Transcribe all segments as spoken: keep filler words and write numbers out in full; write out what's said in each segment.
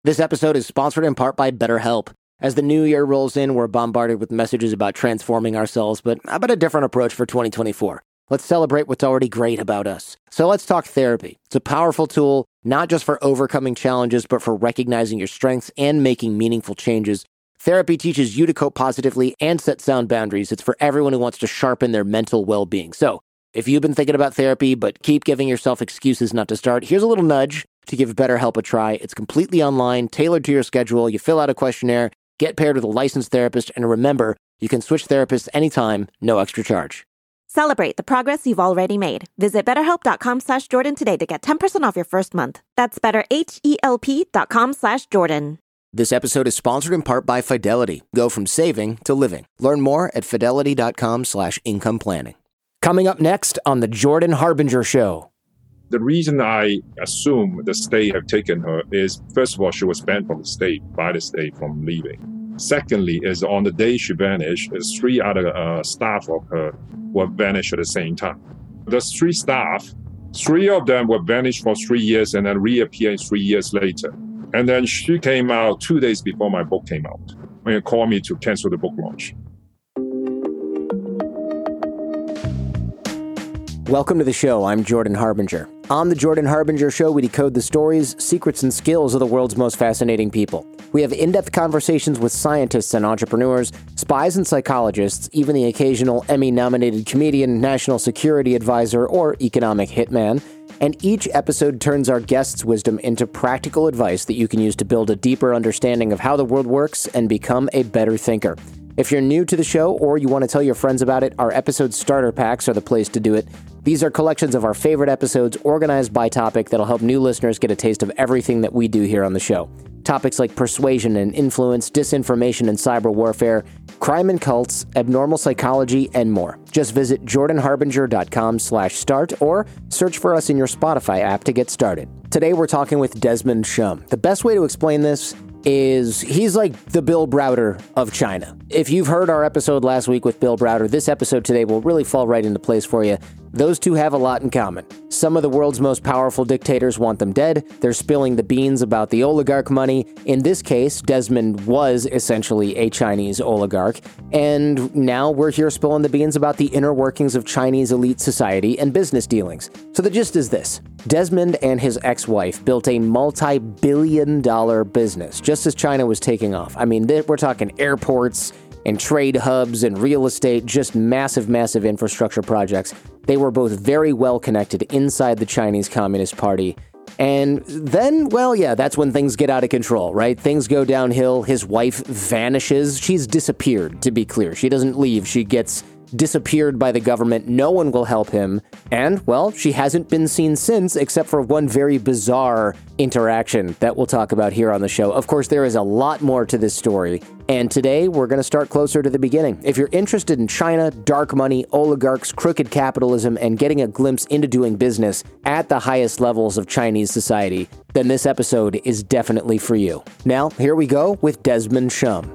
This episode is sponsored in part by BetterHelp. As the new year rolls in, we're bombarded with messages about transforming ourselves, but how about a different approach for twenty twenty-four? Let's celebrate what's already great about us. So let's talk therapy. It's a powerful tool, not just for overcoming challenges, but for recognizing your strengths and making meaningful changes. Therapy teaches you to cope positively and set sound boundaries. It's for everyone who wants to sharpen their mental well-being. So if you've been thinking about therapy, but keep giving yourself excuses not to start, here's a little nudge to give BetterHelp a try. It's completely online, tailored to your schedule. You fill out a questionnaire, get paired with a licensed therapist, and remember, you can switch therapists anytime, no extra charge. Celebrate the progress you've already made. Visit betterhelp.com slash Jordan today to get ten percent off your first month. That's betterhelp.com slash Jordan. This episode is sponsored in part by Fidelity. Go from saving to living. Learn more at fidelity.com slash income planning. Coming up next on The Jordan Harbinger Show. The reason I assume the state have taken her is, first of all, she was banned from the state, by the state, from leaving. Secondly, is on the day she vanished, is three other uh, staff of her were vanished at the same time. Those three staff, three of them were vanished for three years and then reappeared three years later. And then she came out two days before my book came out and called me to cancel the book launch. Welcome to the show. I'm Jordan Harbinger. On The Jordan Harbinger Show, we decode the stories, secrets, and skills of the world's most fascinating people. We have in-depth conversations with scientists and entrepreneurs, spies and psychologists, even the occasional Emmy-nominated comedian, national security advisor, or economic hitman. And each episode turns our guests' wisdom into practical advice that you can use to build a deeper understanding of how the world works and become a better thinker. If you're new to the show or you want to tell your friends about it, our episode starter packs are the place to do it. These are collections of our favorite episodes organized by topic that'll help new listeners get a taste of everything that we do here on the show. Topics like persuasion and influence, disinformation and cyber warfare, crime and cults, abnormal psychology, and more. Just visit jordanharbinger.com slash start or search for us in your Spotify app to get started. Today we're talking with Desmond Shum. The best way to explain this is he's like the Bill Browder of China. If you've heard our episode last week with Bill Browder, this episode today will really fall right into place for you. Those two have a lot in common. Some of the world's most powerful dictators want them dead. They're spilling the beans about the oligarch money. In this case, Desmond was essentially a Chinese oligarch. And now we're here spilling the beans about the inner workings of Chinese elite society and business dealings. So the gist is this. Desmond and his ex-wife built a multi-billion dollar business just as China was taking off. I mean, we're talking airports and trade hubs and real estate, just massive, massive infrastructure projects. They were both very well connected inside the Chinese Communist Party. And then, well, yeah, that's when things get out of control, right? Things go downhill. His wife vanishes. She's disappeared, to be clear. She doesn't leave. She gets disappeared by the government. No one will help him. And, well, she hasn't been seen since, except for one very bizarre interaction that we'll talk about here on the show. Of course, there is a lot more to this story. And today, we're going to start closer to the beginning. If you're interested in China, dark money, oligarchs, crooked capitalism, and getting a glimpse into doing business at the highest levels of Chinese society, then this episode is definitely for you. Now, here we go with Desmond Shum.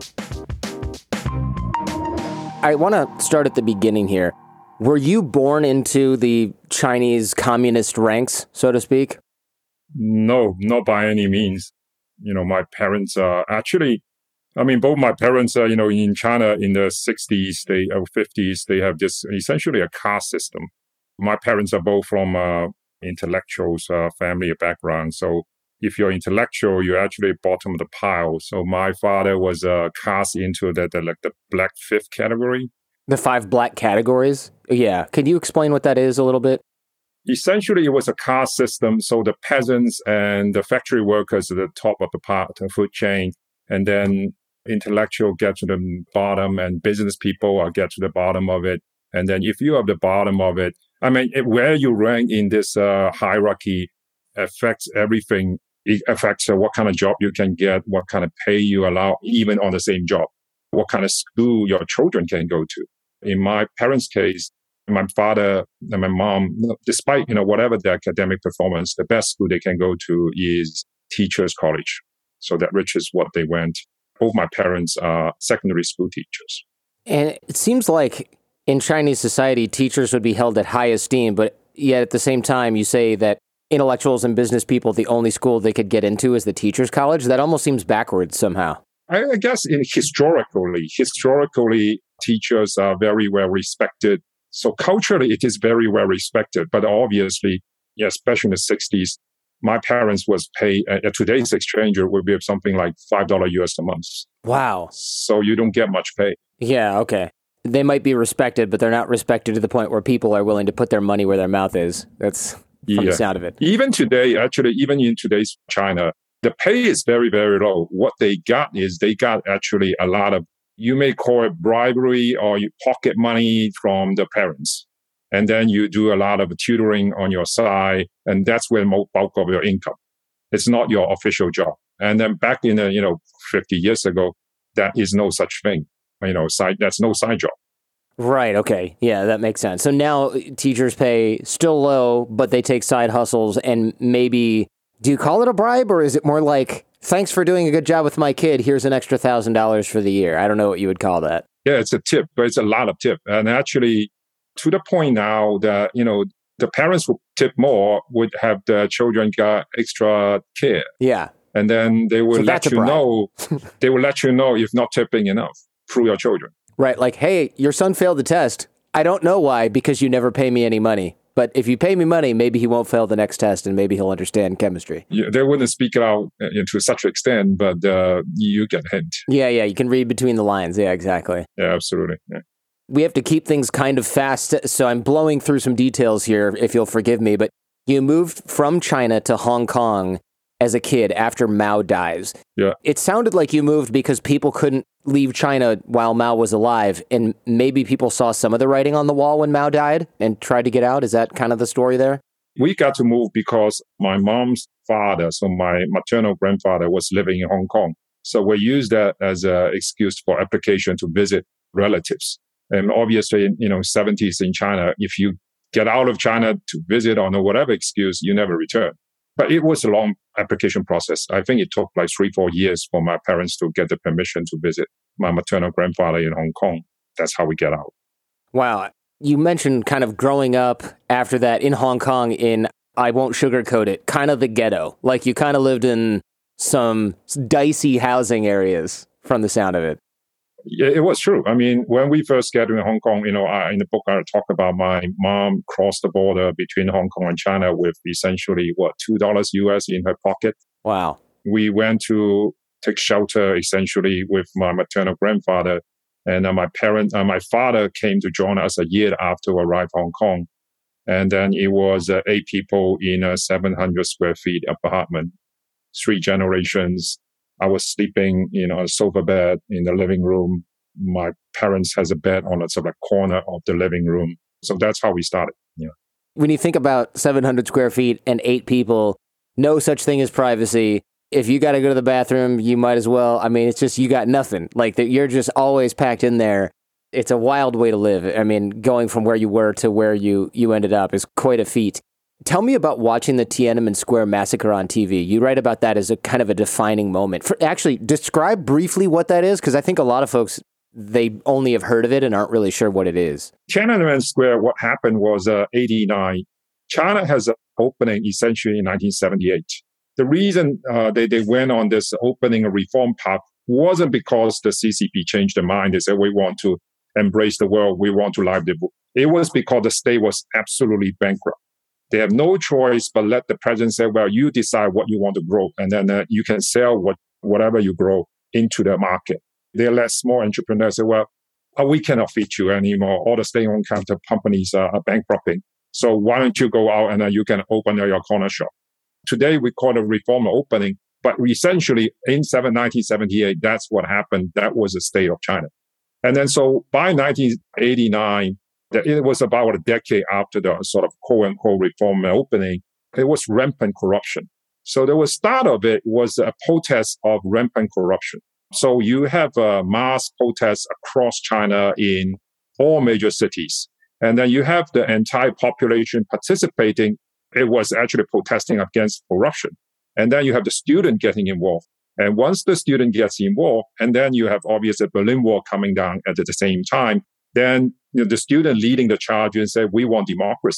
I want to start at the beginning here. Were you born into the Chinese communist ranks, so to speak? No, not by any means. You know, my parents are actually, I mean, both my parents are, you know, in China in the sixties, they or fifties, they have this essentially a caste system. My parents are both from uh, intellectuals, uh, family background. So if you're intellectual, you're actually bottom of the pile. So my father was uh, cast into the, the like the black fifth category. The five black categories? Yeah. Can you explain what that is a little bit? Essentially, it was a caste system. So the peasants and the factory workers at the top of the part, the food chain, and then intellectual get to the bottom, and business people are get to the bottom of it. And then if you are the bottom of it, I mean, it, where you rank in this uh, hierarchy affects everything. It affects uh, what kind of job you can get, what kind of pay you allow, even on the same job, what kind of school your children can go to. In my parents' case, my father and my mom, despite, you know, whatever their academic performance, the best school they can go to is teachers' college. So that which is what they went. Both my parents are secondary school teachers. And it seems like in Chinese society, teachers would be held at high esteem, but yet at the same time, you say that intellectuals and business people, the only school they could get into is the teachers' college? That almost seems backwards somehow. I, I guess in historically, historically, teachers are very well respected. So culturally, it is very well respected. But obviously, yeah, especially in the sixties, my parents was paid, uh, today's exchange would be something like five dollars U S a month. Wow. So you don't get much pay. Yeah, okay. They might be respected, but they're not respected to the point where people are willing to put their money where their mouth is. That's from yeah. the sound of it. Even today, actually, even in today's China, the pay is very, very low. What they got is they got actually a lot of, you may call it bribery or you pocket money from the parents. And then you do a lot of tutoring on your side, and that's where the bulk of your income. It's not your official job. And then back in, the, you know, fifty years ago, that is no such thing. You know, side, that's no side job. Right. Okay. Yeah, that makes sense. So now teachers pay still low, but they take side hustles and maybe, do you call it a bribe, or is it more like, thanks for doing a good job with my kid, here's an extra thousand dollars for the year? I don't know what you would call that. Yeah, it's a tip, but it's a lot of tip. And actually, to the point now that, you know, the parents who tip more would have the children get extra care. Yeah. And then they will so let you know, they will let you know if not tipping enough through your children. Right. Like, hey, your son failed the test. I don't know why, because you never pay me any money. But if you pay me money, maybe he won't fail the next test and maybe he'll understand chemistry. Yeah, they wouldn't speak it out uh, to such an extent, but uh, you get a hint. Yeah, yeah. You can read between the lines. Yeah, exactly. Yeah, absolutely. Yeah. We have to keep things kind of fast, so I'm blowing through some details here, if you'll forgive me, but you moved from China to Hong Kong as a kid after Mao dies. Yeah. It sounded like you moved because people couldn't leave China while Mao was alive, and maybe people saw some of the writing on the wall when Mao died and tried to get out. Is that kind of the story there? We got to move because my mom's father, so my maternal grandfather, was living in Hong Kong. So we used that as an excuse for application to visit relatives. And obviously, you know, seventies in China, if you get out of China to visit on whatever excuse, you never return. But it was a long application process. I think it took like three, four years for my parents to get the permission to visit my maternal grandfather in Hong Kong. That's how we get out. Wow. You mentioned kind of growing up after that in Hong Kong in, I won't sugarcoat it, kind of the ghetto. Like you kind of lived in some dicey housing areas from the sound of it. Yeah, it was true. I mean, when we first got in Hong Kong, you know, I, in the book, I talk about my mom crossed the border between Hong Kong and China with essentially, what, two dollars U S in her pocket. Wow. We went to take shelter essentially with my maternal grandfather. And uh, my parent, uh, my father came to join us a year after we arrived in Hong Kong. And then it was uh, eight people in a seven hundred square feet apartment, three generations. I was sleeping in a sofa bed in the living room. My parents has a bed on a sort of corner of the living room. So that's how we started. Yeah. When you think about seven hundred square feet and eight people, no such thing as privacy. If you got to go to the bathroom, you might as well. I mean, it's just, you got nothing. Like that, you're just always packed in there. It's a wild way to live. I mean, going from where you were to where you, you ended up is quite a feat. Tell me about watching the Tiananmen Square massacre on T V. You write about that as a kind of a defining moment. For, actually, describe briefly what that is, because I think a lot of folks, they only have heard of it and aren't really sure what it is. Tiananmen Square, what happened was uh, eighty-nine. China has an opening essentially in nineteen seventy-eight. The reason uh, they, they went on this opening a reform path wasn't because the C C P changed their mind. They said, we want to embrace the world. We want to live the book. It was because the state was absolutely bankrupt. They have no choice but let the president say, well, you decide what you want to grow, and then uh, you can sell what whatever you grow into the market. They let small entrepreneurs say, well, oh, we cannot feed you anymore. All the state-owned companies are, are bankrupting. So why don't you go out and uh, you can open your corner shop? Today, we call it a reform opening, but essentially in nineteen seventy-eight, that's what happened. That was the state of China. And then so by nineteen eighty-nine, it was about a decade after the sort of quote-unquote reform opening. It was rampant corruption. So the start of it was a protest of rampant corruption. So you have a mass protests across China in all major cities. And then you have the entire population participating. It was actually protesting against corruption. And then you have the student getting involved. And once the student gets involved, and then you have obviously the Berlin Wall coming down at the same time, then you know, the student leading the charge and say, we want democracy.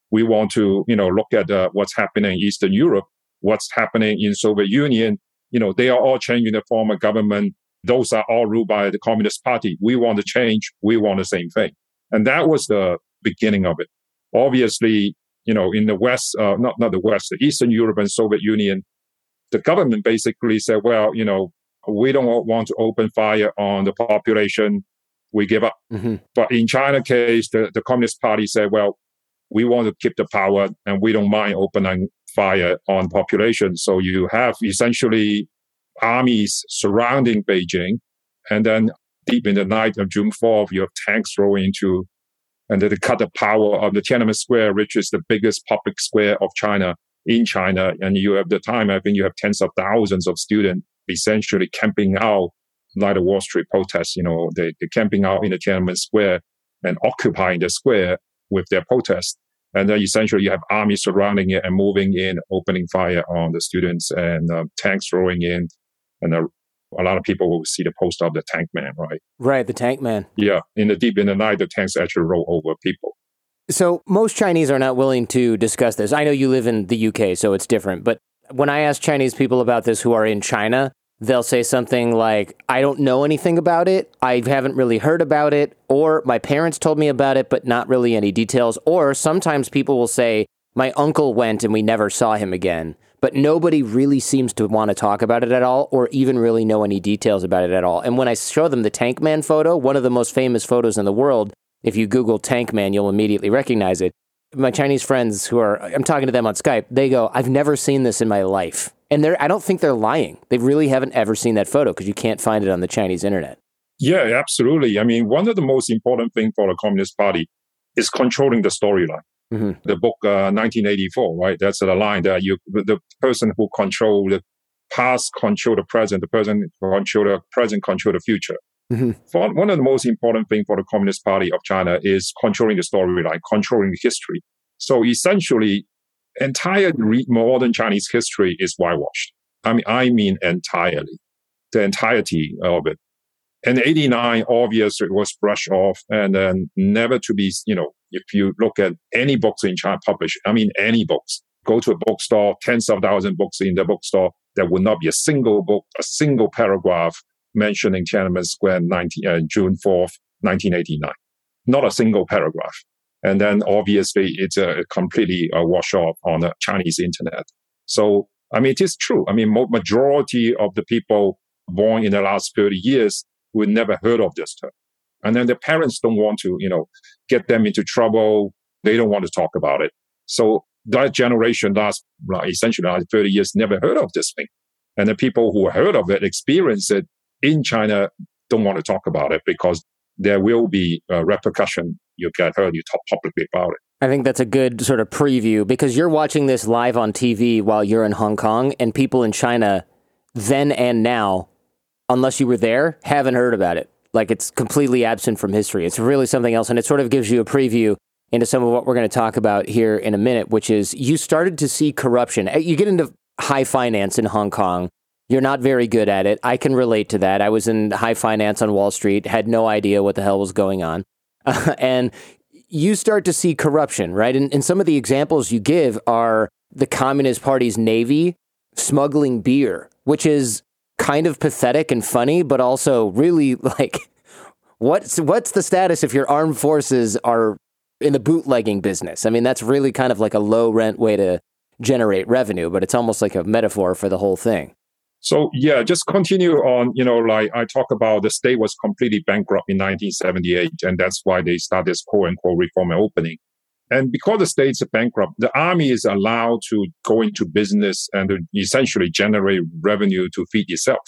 We want to, you know, look at uh, what's happening in Eastern Europe, what's happening in Soviet Union. You know, they are all changing the form of government. Those are all ruled by the Communist Party. We want to change. We want the same thing. And that was the beginning of it. Obviously, you know, in the West, uh, not, not the West, the Eastern Europe and Soviet Union, the government basically said, well, you know, we don't want to open fire on the population. We give up. Mm-hmm. But in China case, the, the Communist Party said, well, we want to keep the power and we don't mind opening fire on population. So you have essentially armies surrounding Beijing. And then deep in the night of June fourth, you have tanks rolling into, and then they cut the power of the Tiananmen Square, which is the biggest public square of China in China. And you have the time, I think you have tens of thousands of students essentially camping out like the Wall Street protests. You know, they, they're camping out in the Tiananmen Square and occupying the square with their protests. And then essentially you have armies surrounding it and moving in, opening fire on the students and uh, tanks rolling in. And uh, a lot of people will see the poster of the tank man, right? Right, the tank man. Yeah. In the deep in the night, the tanks actually roll over people. So most Chinese are not willing to discuss this. I know you live in the U K, so it's different. But when I ask Chinese people about this who are in China, they'll say something like, I don't know anything about it. I haven't really heard about it. Or my parents told me about it, but not really any details. Or sometimes people will say, my uncle went and we never saw him again. But nobody really seems to want to talk about it at all or even really know any details about it at all. And when I show them the Tank Man photo, one of the most famous photos in the world, if you Google Tank Man, you'll immediately recognize it. My Chinese friends who are, I'm talking to them on Skype, they go, I've never seen this in my life. And they're, I don't think they're lying. They really haven't ever seen that photo because you can't find it on the Chinese internet. Yeah, absolutely. I mean, one of the most important things for the Communist Party is controlling the storyline. Mm-hmm. The book uh, nineteen eighty-four, right? That's the line that you, the person who control the past control the present, the person who control the present control the future. Mm-hmm. For one of the most important things for the Communist Party of China is controlling the storyline, controlling the history. So essentially, entire re- modern Chinese history is whitewashed. I mean, I mean entirely, the entirety of it. In eighty-nine, obviously, it was brushed off and then never to be, you know, if you look at any books in China published, I mean, any books, go to a bookstore, tens of thousands of books in the bookstore, there will not be a single book, a single paragraph mentioning Tiananmen Square nineteen, uh, June fourth, nineteen eighty-nine. Not a single paragraph. And then obviously it's a completely uh, wash off on the Chinese internet. So, I mean, it is true. I mean, majority of the people born in the last thirty years would never heard of this term. And then the parents don't want to, you know, get them into trouble. They don't want to talk about it. So that generation last, well, essentially last thirty years, never heard of this thing. And the people who heard of it, experienced it in China, don't want to talk about it because there will be a repercussion. You get heard, you talk publicly about it. I think that's a good sort of preview because you're watching this live on T V while you're in Hong Kong, and people in China then and now, unless you were there, haven't heard about it. Like it's completely absent from history. It's really something else. And it sort of gives you a preview into some of what we're going to talk about here in a minute, which is you started to see corruption. You get into high finance in Hong Kong. You're not very good at it. I can relate to that. I was in high finance on Wall Street, had no idea what the hell was going on. Uh, and you start to see corruption, right? And, and some of the examples you give are the Communist Party's Navy smuggling beer, which is kind of pathetic and funny, but also really like, what's what's the status if your armed forces are in the bootlegging business? I mean, that's really kind of like a low rent way to generate revenue, but it's almost like a metaphor for the whole thing. So yeah, just continue on, you know, like I talk about the state was completely bankrupt in nineteen seventy-eight, and that's why they started this quote unquote reform and opening. And because the state's bankrupt, the army is allowed to go into business and to essentially generate revenue to feed itself.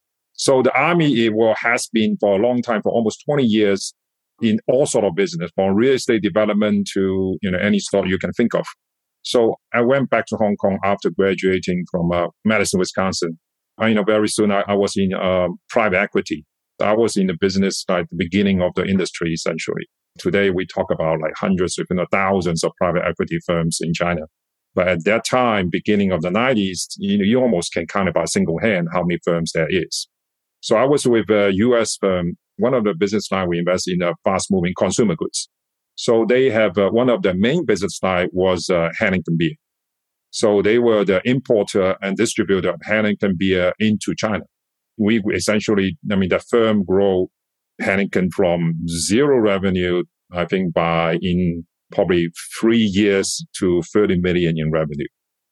So the army it will, has been for a long time, for almost twenty years, in all sort of business, from real estate development to, you know, any sort you can think of. So I went back to Hong Kong after graduating from uh, Madison, Wisconsin. I, you know, very soon I, I was in uh, private equity. I was in the business at the beginning of the industry, essentially. Today, we talk about like hundreds, if not thousands of private equity firms in China. But at that time, beginning of the nineties, you know, you almost can count by a single hand how many firms there is. So I was with a U S firm. One of the business line we invest in uh, fast-moving consumer goods. So they have uh, one of the main business line was uh, Heineken beer. So they were the importer and distributor of Heineken beer into China. We essentially, I mean, the firm grew Heineken from zero revenue, I think by in probably three years to thirty million in revenue.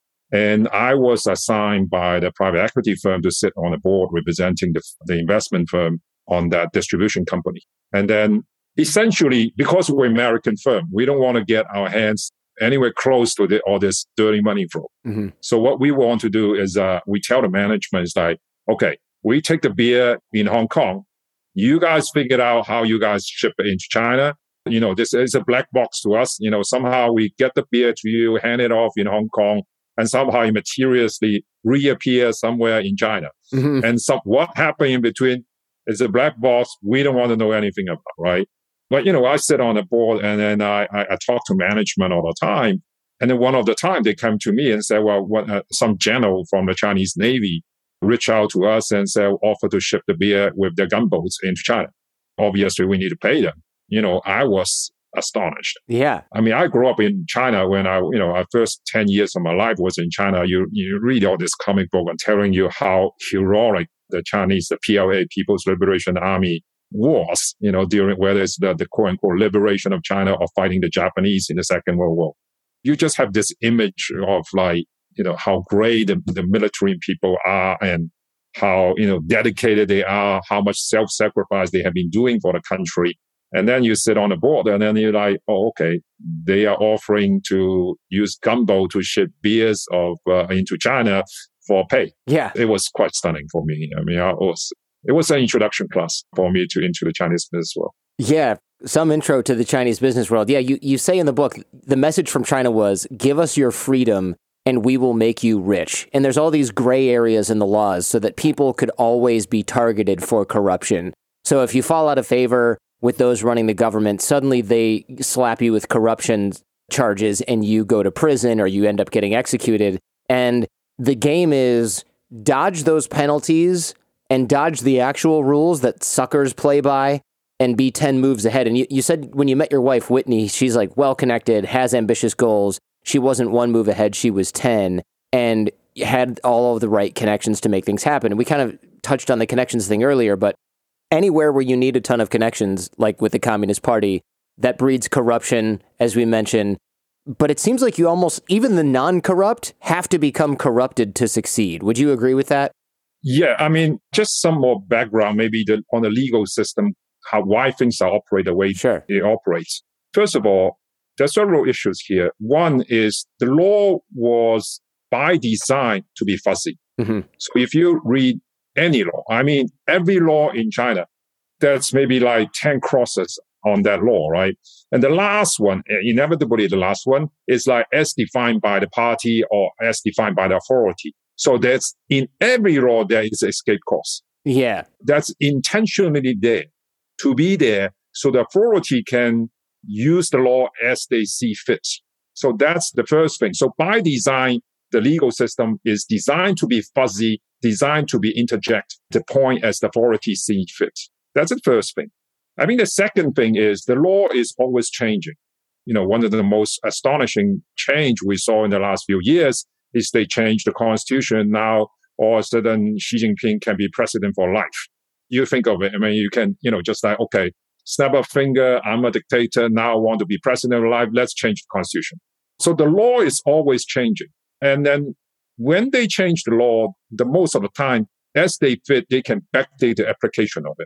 And I was assigned by the private equity firm to sit on a board representing the, the investment firm on that distribution company. And then essentially, because we're an American firm, we don't want to get our hands anywhere close to the, all this dirty money flow. Mm-hmm. So what we want to do is uh, we tell the management is like, okay, we take the beer in Hong Kong. You guys figured out how you guys ship it into China. You know, this is a black box to us. You know, somehow we get the beer to you, hand it off in Hong Kong, and somehow it mysteriously reappears somewhere in China. Mm-hmm. And some, what happened in between is a black box we don't want to know anything about, right? But, you know, I sit on the board and then I, I, I talk to management all the time. And then one of the time they come to me and say, well, what, uh, some general from the Chinese Navy reach out to us and say, offer to ship the beer with their gunboats into China. Obviously, we need to pay them. You know, I was astonished. Yeah. I mean, I grew up in China when I, you know, our first ten years of my life was in China. You, you read all this comic book and telling you how heroic the Chinese, the P L A, People's Liberation Army, was, you know, during whether it's the, the quote unquote liberation of China or fighting the Japanese in the Second World War. You just have this image of like, you know, how great the, the military people are and how, you know, dedicated they are, how much self-sacrifice they have been doing for the country. And then you sit on a board and then you're like, oh, okay, they are offering to use gunboat to ship beers of uh, into China for pay. Yeah. It was quite stunning for me. I mean, I was, it was an introduction class for me to into the Chinese business world. Yeah. Some intro to the Chinese business world. Yeah. You, you say in the book, the message from China was, give us your freedom and we will make you rich. And there's all these gray areas in the laws so that people could always be targeted for corruption. So if you fall out of favor with those running the government, suddenly they slap you with corruption charges and you go to prison or you end up getting executed. And the game is dodge those penalties and dodge the actual rules that suckers play by and be ten moves ahead. And you, you said when you met your wife, Whitney, she's like well-connected, has ambitious goals. She wasn't one move ahead, she was ten, and had all of the right connections to make things happen. And we kind of touched on the connections thing earlier, but anywhere where you need a ton of connections, like with the Communist Party, that breeds corruption, as we mentioned. But it seems like you almost, even the non-corrupt, have to become corrupted to succeed. Would you agree with that? Yeah, I mean, just some more background, maybe the, on the legal system, how why things are operate the way sure. it operates. First of all, there are several issues here. One is the law was by design to be fuzzy. Mm-hmm. So if you read any law, I mean, every law in China, there's maybe like ten crosses on that law, right? And the last one, inevitably the last one, is like as defined by the party or as defined by the authority. So that's in every law, there is escape clause. Yeah. That's intentionally there to be there so the authority can use the law as they see fit. So that's the first thing. So by design, the legal system is designed to be fuzzy, designed to be interject the point as the authority see fit. That's the first thing. I think the second thing is the law is always changing. You know, one of the most astonishing change we saw in the last few years is they changed the constitution. Now, all of a sudden, Xi Jinping can be president for life. You think of it. I mean, you can, you know, just like, okay, snap a finger, I'm a dictator, now I want to be president for life, let's change the constitution. So the law is always changing. And then when they change the law, the most of the time, as they fit, they can backdate the application of it.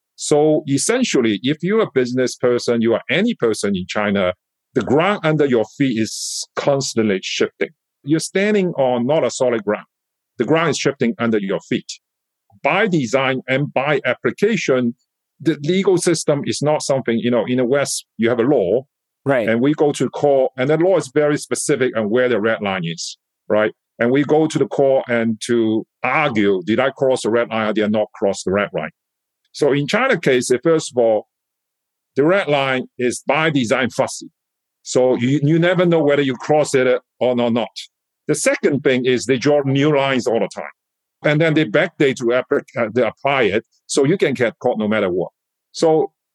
So essentially, if you're a business person, you are any person in China, the ground under your feet is constantly shifting. You're standing on not a solid ground. The ground is shifting under your feet. By design and by application, the legal system is not something, you know, in the West, you have a law. Right. And we go to court, and the law is very specific on where the red line is, right? And we go to the court and to argue, did I cross the red line or did I not cross the red line? So in China case, first of all, the red line is by design fuzzy. So you, you never know whether you cross it or not. The second thing is they draw new lines all the time. And then they backdate to, app- uh, to apply it, so you can get caught no matter what. So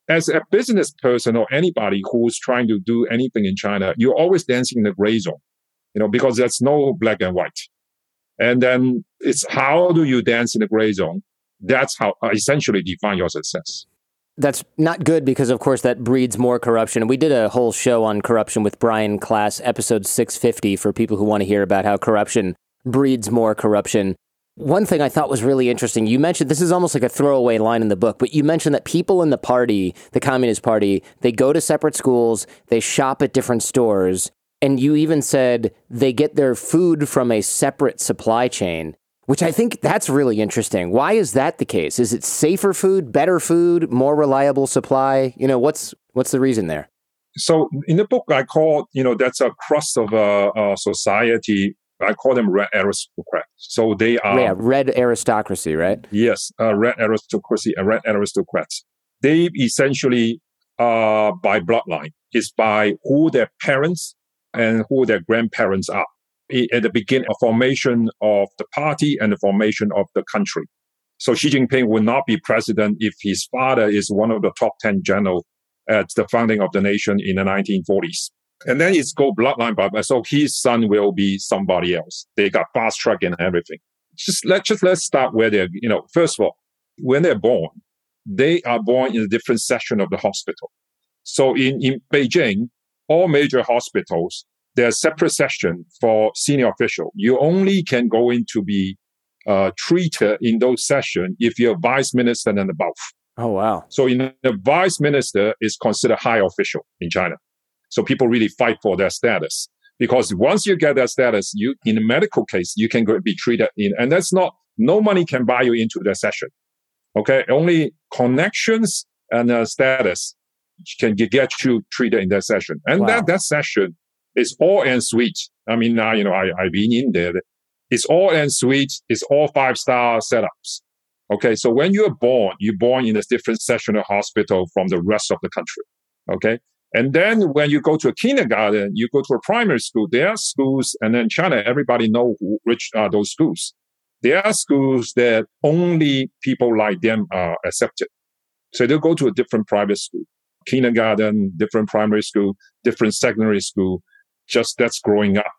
as a business person or anybody who's trying to do anything in China, you're always dancing in the gray zone, you know, because there's no black and white. And then it's how do you dance in the gray zone? That's how uh, essentially define your success. That's not good because, of course, that breeds more corruption. We did a whole show on corruption with Brian Klass, episode six fifty, for people who want to hear about how corruption breeds more corruption. One thing I thought was really interesting, you mentioned, this is almost like a throwaway line in the book, but you mentioned that people in the party, the Communist Party, they go to separate schools, they shop at different stores, and you even said they get their food from a separate supply chain, which I think that's really interesting. Why is that the case? Is it safer food, better food, more reliable supply? You know, what's what's the reason there? So in the book, I call, you know, that's a crust of a, a society. I call them red aristocrats. So they are... Yeah, red aristocracy, right? Yes, uh, red aristocracy and red aristocrats. They essentially are by bloodline. It's by who their parents and who their grandparents are. At the beginning of formation of the party and the formation of the country. So Xi Jinping will not be president if his father is one of the top ten generals at the founding of the nation in the nineteen forties. And then it's go bloodline by, so his son will be somebody else. They got fast track and everything. Just let just let's start where they're, you know, first of all, when they're born, they are born in a different section of the hospital. So in, in Beijing, all major hospitals, there's separate section for senior official. You only can go in to be uh, treated in those sessions if you're vice minister and above. Oh, wow. So in the vice minister is considered high official in China. So people really fight for their status because once you get that status, you in a medical case, you can go be treated in, and that's not, no money can buy you into the session. Okay. Only connections and uh, status can get you treated in that session. And wow. that, that session, it's all en suite. I mean, now, you know, I, I've been in there. It's all en suite. It's all five-star setups. Okay. So when you're born, you're born in a different section of hospital from the rest of the country. Okay. And then when you go to a kindergarten, you go to a primary school, there are schools, and then China, everybody know who, which are those schools. There are schools that only people like them are accepted. So they'll go to a different private school, kindergarten, different primary school, different secondary school. Just that's growing up.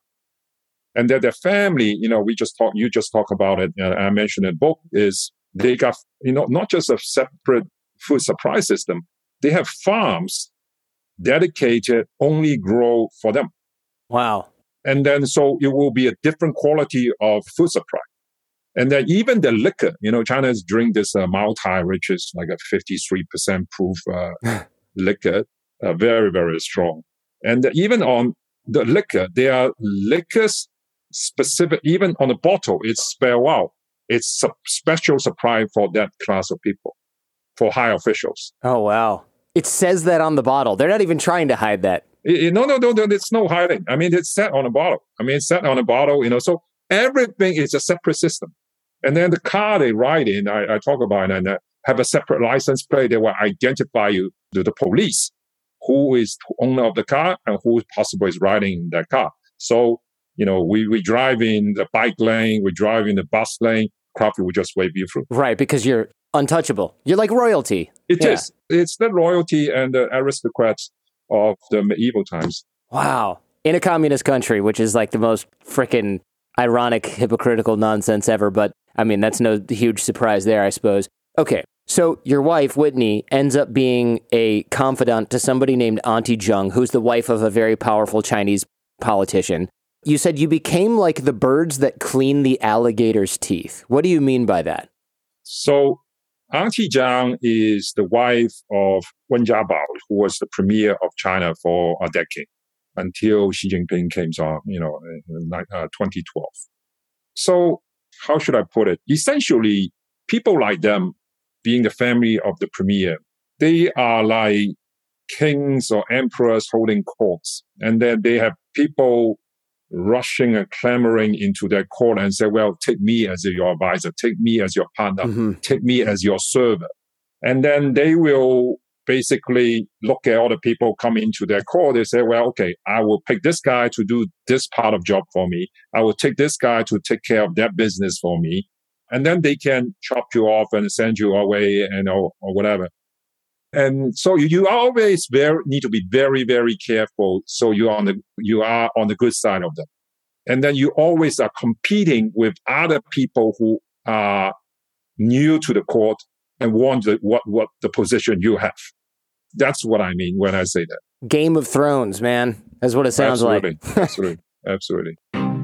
And that their family, you know, we just talk, you just talk about it. Uh, I mentioned in the book is they got, you know, not just a separate food supply system. They have farms dedicated only grow for them. Wow. And then so it will be a different quality of food supply. And then even the liquor, you know, China is drinking this uh, Maotai, which is like a fifty-three percent proof uh, liquor, uh, very, very strong. And even on the liquor, there are liquors specific, even on the bottle, it's spelled out. It's a special supply for that class of people, for high officials. Oh, wow. It says that on the bottle. They're not even trying to hide that. It, it, no, no, no, no, there's no hiding. I mean, it's set on a bottle. I mean, it's set on a bottle, you know, so everything is a separate system. And then the car they ride in, I, I talk about it, and uh, have a separate license plate that will identify you to the police. Who is the owner of the car and who possibly is riding in that car. So, you know, we, we drive in the bike lane, we drive in the bus lane, Crawford will just wave you through. Right, because you're untouchable. You're like royalty. It yeah. is. It's the royalty and the aristocrats of the medieval times. Wow. In a communist country, which is like the most frickin' ironic, hypocritical nonsense ever. But I mean, that's no huge surprise there, I suppose. Okay. So your wife, Whitney, ends up being a confidant to somebody named Auntie Zheng, who's the wife of a very powerful Chinese politician. You said you became like the birds that clean the alligator's teeth. What do you mean by that? So Auntie Zheng is the wife of Wen Jiabao, who was the premier of China for a decade until Xi Jinping came on, you know, in uh, twenty twelve. So how should I put it? Essentially, people like them, being the family of the premier, they are like kings or emperors holding courts. And then they have people rushing and clamoring into their court and say, well, take me as your advisor, take me as your partner, mm-hmm. take me as your servant. And then they will basically look at all the people coming into their court. They say, well, okay, I will pick this guy to do this part of job for me. I will take this guy to take care of that business for me. And then they can chop you off and send you away and or, or whatever. And so you, you always very, need to be very, very careful. So you are on the, you are on the good side of them. And then you always are competing with other people who are new to the court and want the, what, what the position you have. That's what I mean when I say that. Game of Thrones, man. That's what it sounds absolutely. like. absolutely. Absolutely.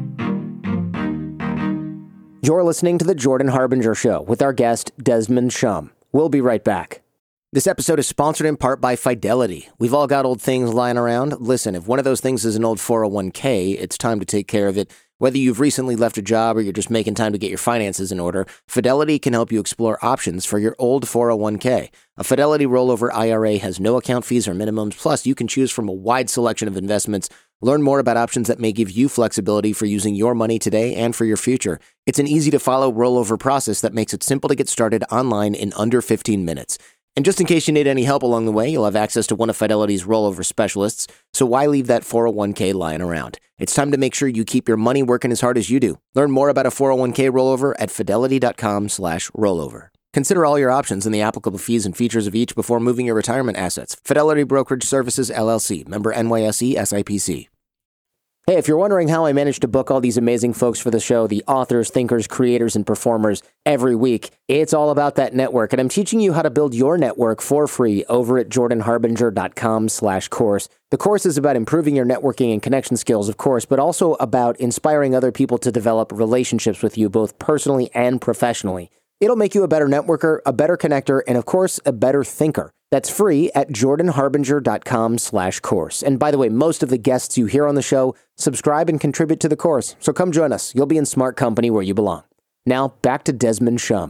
You're listening to The Jordan Harbinger Show with our guest, Desmond Shum. We'll be right back. This episode is sponsored in part by Fidelity. We've all got old things lying around. Listen, if one of those things is an old four oh one k, it's time to take care of it. Whether you've recently left a job or you're just making time to get your finances in order, Fidelity can help you explore options for your old four oh one k. A Fidelity rollover I R A has no account fees or minimums, plus you can choose from a wide selection of investments. Learn more about options that may give you flexibility for using your money today and for your future. It's an easy-to-follow rollover process that makes it simple to get started online in under fifteen minutes. And just in case you need any help along the way, you'll have access to one of Fidelity's rollover specialists, so why leave that four oh one k lying around? It's time to make sure you keep your money working as hard as you do. Learn more about a four oh one k rollover at fidelity.com slash rollover. Consider all your options and the applicable fees and features of each before moving your retirement assets. Fidelity Brokerage Services, L L C, member N Y S E, S I P C. Hey, if you're wondering how I managed to book all these amazing folks for the show, the authors, thinkers, creators, and performers every week, it's all about that network. And I'm teaching you how to build your network for free over at jordanharbinger.com slash course. The course is about improving your networking and connection skills, of course, but also about inspiring other people to develop relationships with you, both personally and professionally. It'll make you a better networker, a better connector, and of course, a better thinker. That's free at jordanharbinger.com slash course. And by the way, most of the guests you hear on the show subscribe and contribute to the course. So come join us. You'll be in smart company where you belong. Now, back to Desmond Shum.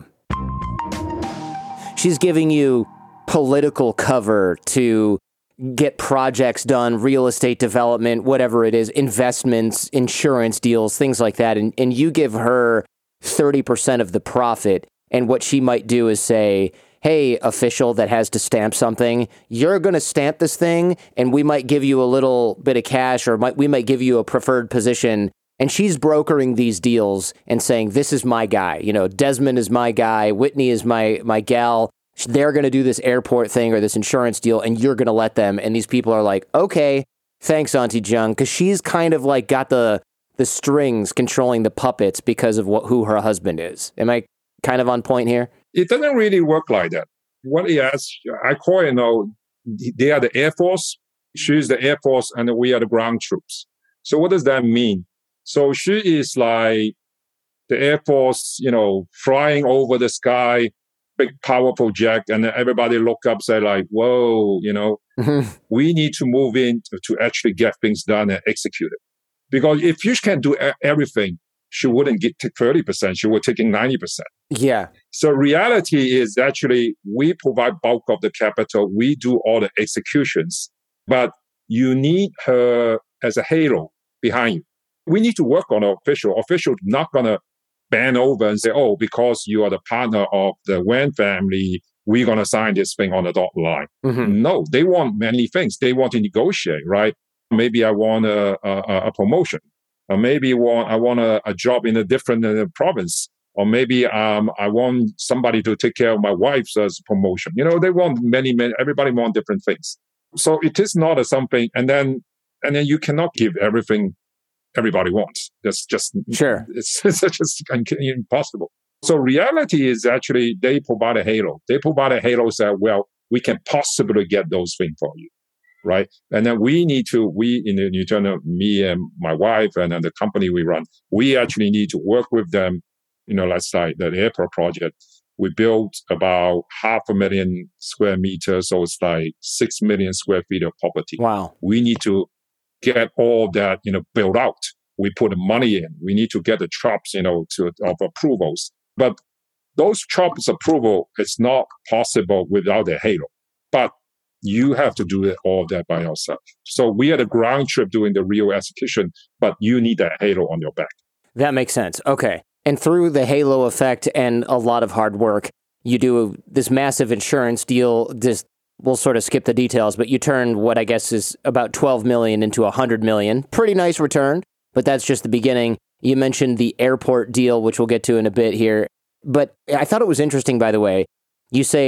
She's giving you political cover to get projects done, real estate development, whatever it is, investments, insurance deals, things like that. And, and you give her thirty percent of the profit. And what she might do is say, hey, official that has to stamp something, you're going to stamp this thing, and we might give you a little bit of cash, or might, we might give you a preferred position. And she's brokering these deals and saying, this is my guy. You know, Desmond is my guy. Whitney is my, my gal. They're going to do this airport thing or this insurance deal, and you're going to let them. And these people are like, okay, thanks, Auntie Jung, because she's kind of like got the the strings controlling the puppets because of what who her husband is. Am I kind of on point here? It doesn't really work like that. What he has, I call, you know, they are the Air Force, she's the Air Force, and we are the ground troops. So what does that mean? So she is like the Air Force, you know, flying over the sky, big powerful jet, and everybody look up, say like, whoa, you know, mm-hmm. we need to move in to, to actually get things done and execute it. Because if you can do everything, she wouldn't get to thirty percent. She would take ninety percent. Yeah. So reality is actually we provide bulk of the capital. We do all the executions, but you need her as a halo behind you. We need to work on an official. Official not going to bend over and say, oh, because you are the partner of the Wen family, we're going to sign this thing on the dotted line. Mm-hmm. No, they want many things. They want to negotiate, right? Maybe I want a, a, a promotion, or maybe want, I want a, a job in a different uh, province, or maybe um, I want somebody to take care of my wife's uh, promotion. You know, they want many, many, everybody want different things. So it is not a something, and then and then you cannot give everything everybody wants. That's just, sure. It's, it's just impossible. So reality is actually they provide a halo. They provide a halo that, well, we can possibly get those things for you. Right. And then we need to, we in the Newton, me and my wife and, and the company we run, we actually need to work with them. You know, let's say the airport project, we built about half a million square meters. So it's like six million square feet of property. Wow. We need to get all that, you know, built out. We put the money in. We need to get the chops, you know, to of approvals. But those chops approval, it's not possible without a halo. But you have to do it all that by yourself. So we are the ground trip doing the real execution, but you need that halo on your back. That makes sense. Okay. And through the halo effect and a lot of hard work, you do this massive insurance deal. This, we'll sort of skip the details, but you turn what I guess is about twelve million into one hundred million. Pretty nice return, but that's just the beginning. You mentioned the airport deal, which we'll get to in a bit here. But I thought it was interesting, by the way. You say,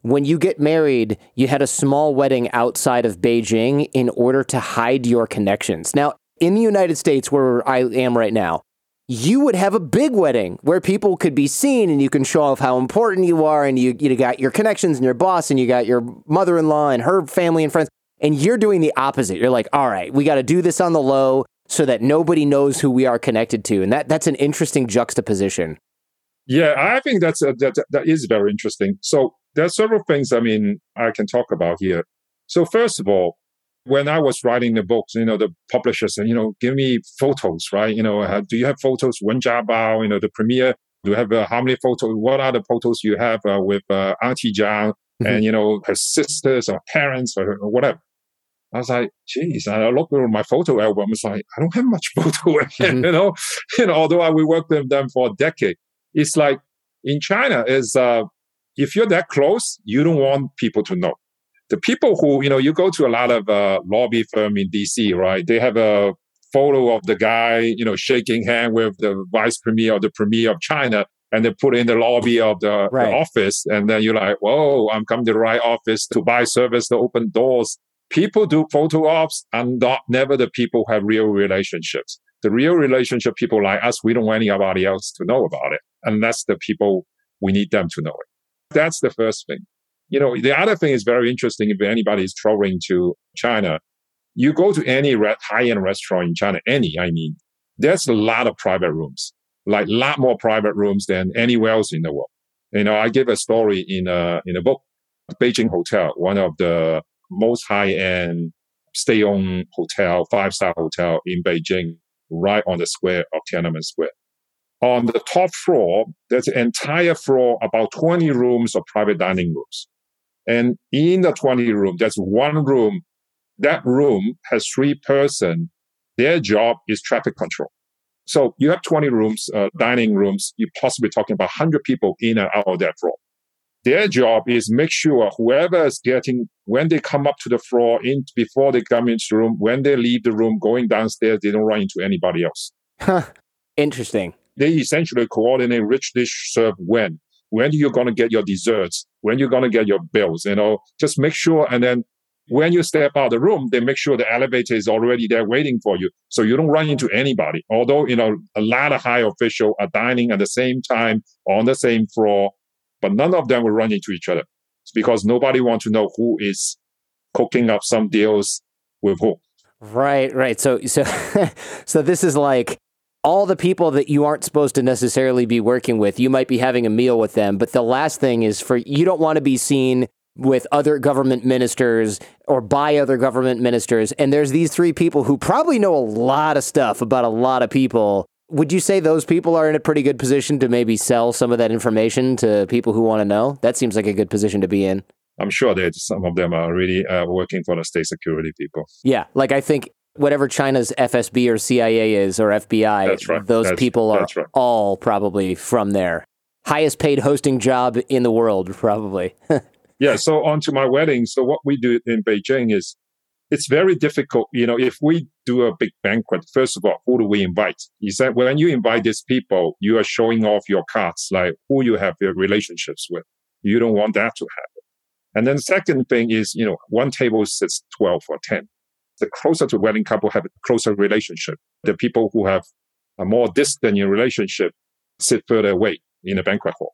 when you get married, you had a small wedding outside of Beijing in order to hide your connections. Now, in the United States, where I am right now, you would have a big wedding where people could be seen and you can show off how important you are, and you, you got your connections and your boss and you got your mother-in-law and her family and friends. And you're doing the opposite. You're like, all right, we got to do this on the low so that nobody knows who we are connected to. And that that's an interesting juxtaposition. Yeah, I think that's a, that that is very interesting. So there are several things, I mean, I can talk about here. So first of all, when I was writing the books, you know, the publisher said, you know, give me photos, right? You know, uh, do you have photos? Wen Jiabao, you know, the premiere, do you have uh, how many photos? What are the photos you have uh, with uh, Auntie Jiang mm-hmm. and, you know, her sisters or parents or, or whatever? I was like, geez, I looked at my photo album. It's like, I don't have much photo, mm-hmm. you know, you know, although I, we worked with them for a decade. It's like in China is, uh, if you're that close, you don't want people to know. The people who, you know, you go to a lot of uh, lobby firm in D C, right? They have a photo of the guy, you know, shaking hand with the vice premier or the premier of China, and they put it in the lobby of the, right. the office. And then you're like, whoa, I'm coming to the right office to buy service, to open doors. People do photo ops and not never the people who have real relationships. The real relationship, people like us, we don't want anybody else to know about it unless the people, we need them to know it. That's the first thing. You know, the other thing is very interesting. If anybody is traveling to China, you go to any re- high-end restaurant in China, any, I mean, there's a lot of private rooms, like a lot more private rooms than anywhere else in the world. You know, I give a story in a, in a book, Beijing Hotel, one of the most high-end stay-on hotel, five-star hotel in Beijing, right on the square of Tiananmen Square. On the top floor, there's an entire floor, about twenty rooms of private dining rooms. And in the twenty rooms, there's one room. That room has three persons. Their job is traffic control. So you have twenty rooms, uh, dining rooms. You're possibly talking about one hundred people in and out of that floor. Their job is make sure whoever is getting, when they come up to the floor, in before they come into the room, when they leave the room, going downstairs, they don't run into anybody else. Huh. Interesting. They essentially coordinate which dish served when. When you're going to get your desserts, when you're going to get your bills, you know, just make sure. And then when you step out of the room, they make sure the elevator is already there waiting for you. So you don't run into anybody. Although, you know, a lot of high officials are dining at the same time on the same floor, but none of them will run into each other. It's because nobody wants to know who is cooking up some deals with who. Right, right. So, so, so this is like all the people that you aren't supposed to necessarily be working with. You might be having a meal with them, but the last thing is for you don't want to be seen with other government ministers or by other government ministers. And there's these three people who probably know a lot of stuff about a lot of people. Would you say those people are in a pretty good position to maybe sell some of that information to people who want to know? That seems like a good position to be in. I'm sure that some of them are really uh, working for the state security people. Yeah, like I think whatever China's F S B or C I A is or F B I, that's right. those that's, people are right. all probably from there. Highest paid hosting job in the world, probably. Yeah, so on to my wedding. So what we do in Beijing is, it's very difficult. You know, if we do a big banquet, first of all, who do we invite? You said when you invite these people, you are showing off your cards, like who you have your relationships with. You don't want that to happen. And then the second thing is, you know, one table sits twelve or ten. The closer to wedding couple have a closer relationship. The people who have a more distant relationship sit further away in the banquet hall.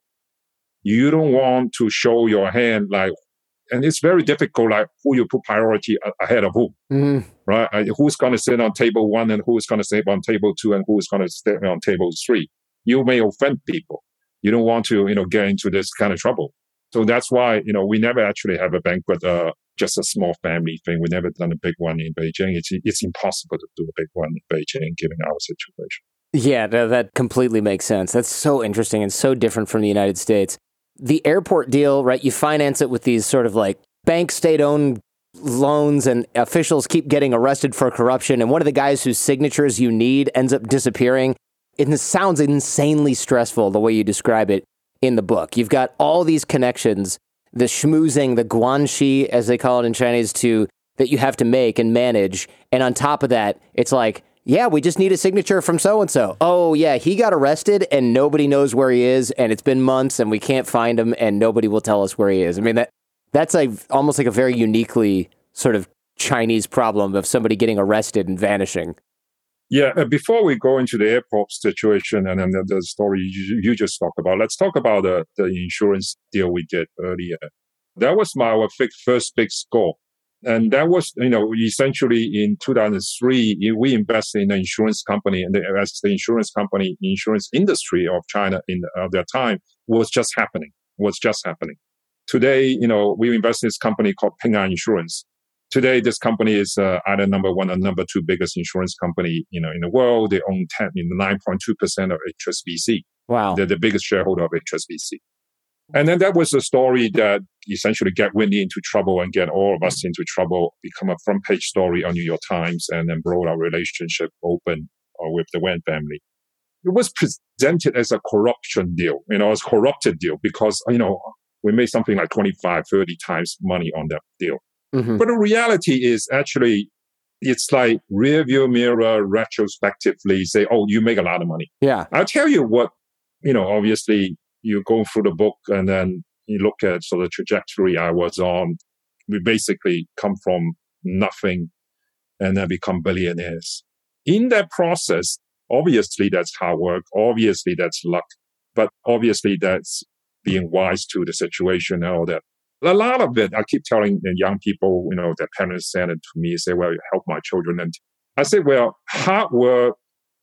You don't want to show your hand like, and it's very difficult, like who you put priority ahead of who, mm-hmm. right? Who's going to sit on table one and who's going to sit on table two and who's going to sit on table three. You may offend people. You don't want to, you know, get into this kind of trouble. So that's why, you know, we never actually have a banquet, uh, just a small family thing. We never done a big one in Beijing. It's it's impossible to do a big one in Beijing given our situation. Yeah, no, that completely makes sense. That's so interesting and so different from the United States. The airport deal, right? You finance it with these sort of like bank state-owned loans, and officials keep getting arrested for corruption. And one of the guys whose signatures you need ends up disappearing. It sounds insanely stressful the way you describe it in the book. You've got all these connections, the schmoozing, the guanxi, as they call it in Chinese, to that you have to make and manage. And on top of that, it's like, yeah, we just need a signature from so-and-so. Oh, yeah, he got arrested and nobody knows where he is and it's been months and we can't find him and nobody will tell us where he is. I mean, that That's like almost like a very uniquely sort of Chinese problem of somebody getting arrested and vanishing. Yeah, uh, before we go into the airport situation and then the, the story you, you just talked about, let's talk about the, the insurance deal we did earlier. That was my our big, first big score. And that was, you know, essentially in two thousand three, we invested in an insurance company. And the, as the insurance company, insurance industry of China in uh, that time was just happening, was just happening. Today, you know, we invest in this company called Ping An Insurance. Today, this company is uh, either number one or number two biggest insurance company, you know, in the world. They own ten, nine point two percent of H S B C. Wow. They're the biggest shareholder of H S B C. And then that was a story that essentially get Wendy into trouble and get all of us into trouble, become a front page story on New York Times, and then brought our relationship open uh, with the Wen family. It was presented as a corruption deal, you know, as a corrupted deal because, you know, we made something like twenty-five, thirty times money on that deal. Mm-hmm. But the reality is actually, it's like rear view mirror, retrospectively say, oh, you make a lot of money. Yeah. I'll tell you what, you know, obviously you go through the book and then you look at sort of the trajectory I was on. We basically come from nothing and then become billionaires. In that process, obviously that's hard work. Obviously that's luck. But obviously that's being wise to the situation and all that. A lot of it, I keep telling the young people, you know, their parents send it to me, say, well, help my children. And I say, well, hard work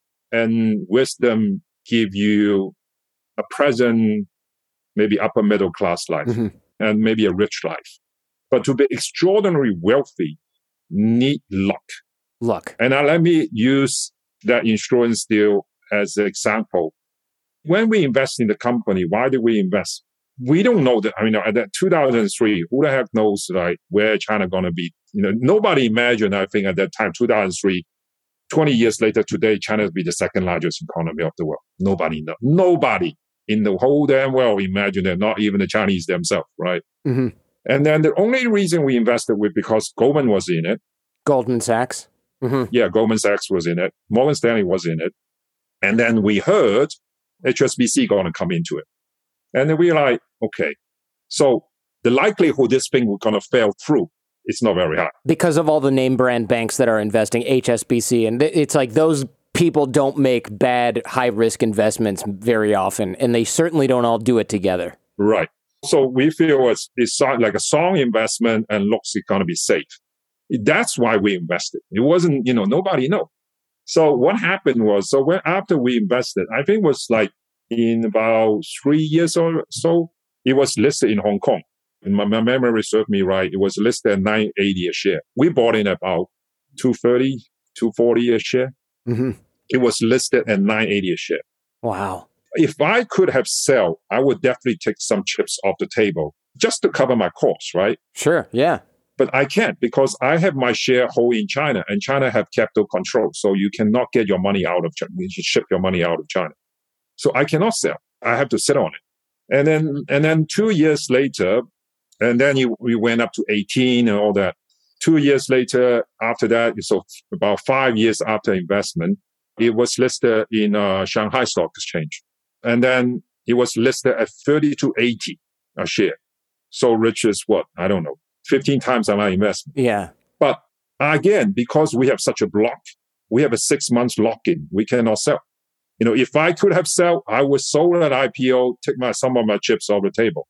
and wisdom give you a present, maybe upper middle class life mm-hmm. and maybe a rich life. But to be extraordinarily wealthy, need luck. Luck. And now let me use that insurance deal as an example. When we invest in the company, why do we invest? We don't know that. I mean, at that two thousand three, who the heck knows like where China going to be? You know, nobody imagined, I think at that time, two thousand three, twenty years later today, China will be the second largest economy of the world. Nobody knows. Nobody in the whole damn world imagined it, not even the Chinese themselves, right? Mm-hmm. And then the only reason we invested was because Goldman was in it. Goldman Sachs? Mm-hmm. Yeah, Goldman Sachs was in it. Morgan Stanley was in it. And then we heard H S B C going to come into it. And then we're like, okay, so the likelihood this thing was going to fail through is not very high. Because of all the name brand banks that are investing, H S B C, and it's like those people don't make bad high-risk investments very often, and they certainly don't all do it together. Right. So we feel it's, it's like a strong investment and looks it's going to be safe. That's why we invested. It wasn't, you know, nobody know. So what happened was, so when after we invested, I think it was like in about three years or so, it was listed in Hong Kong. And my, my memory served me right. It was listed at nine eighty a share. We bought in about two thirty, two forty a share. Mm-hmm. It was listed at nine eighty a share. Wow. If I could have sold, I would definitely take some chips off the table just to cover my costs, right? Sure, yeah. But I can't because I have my share hold in China and China have capital control. So you cannot get your money out of China. You should ship your money out of China. So I cannot sell. I have to sit on it. And then, and then two years later, and then you, we went up to eighteen and all that. Two years later, after that, so about five years after investment, it was listed in uh, Shanghai Stock Exchange. And then it was listed at thirty-two eighty a share. So rich is what? I don't know. fifteen times on our investment. Yeah. But again, because we have such a block, we have a six months lock-in. We cannot sell. You know, if I could have sold, I would sold an I P O, take my some of my chips off the table.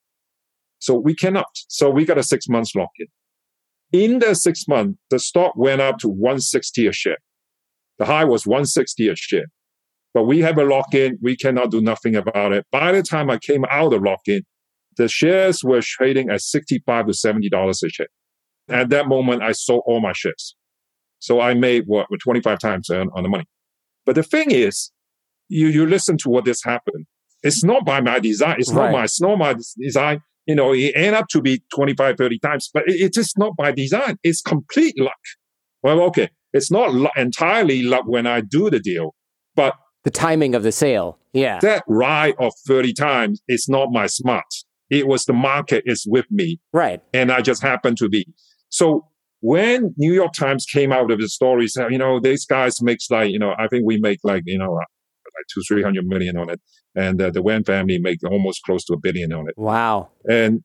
So we cannot. So we got a six months lock-in. In the six months, the stock went up to one sixty a share. The high was one sixty a share. But we have a lock-in. We cannot do nothing about it. By the time I came out of lock-in, the shares were trading at sixty-five to seventy dollars a share. At that moment, I sold all my shares. So I made what, twenty-five times on, on the money. But the thing is, you, you listen to what this happened. It's not by my design. It's right. not my, it's not my design. You know, it ended up to be twenty-five, thirty times, but it, it's just not by design. It's complete luck. Well, okay. It's not lu- entirely luck when I do the deal, but the timing of the sale. Yeah. That ride of thirty times is not my smarts. It was the market is with me. Right. And I just happened to be. So when New York Times came out of the story, said, you know, these guys makes like, you know, I think we make like, you know, like two, three hundred million on it. And uh, the Wen family make almost close to a billion on it. Wow. And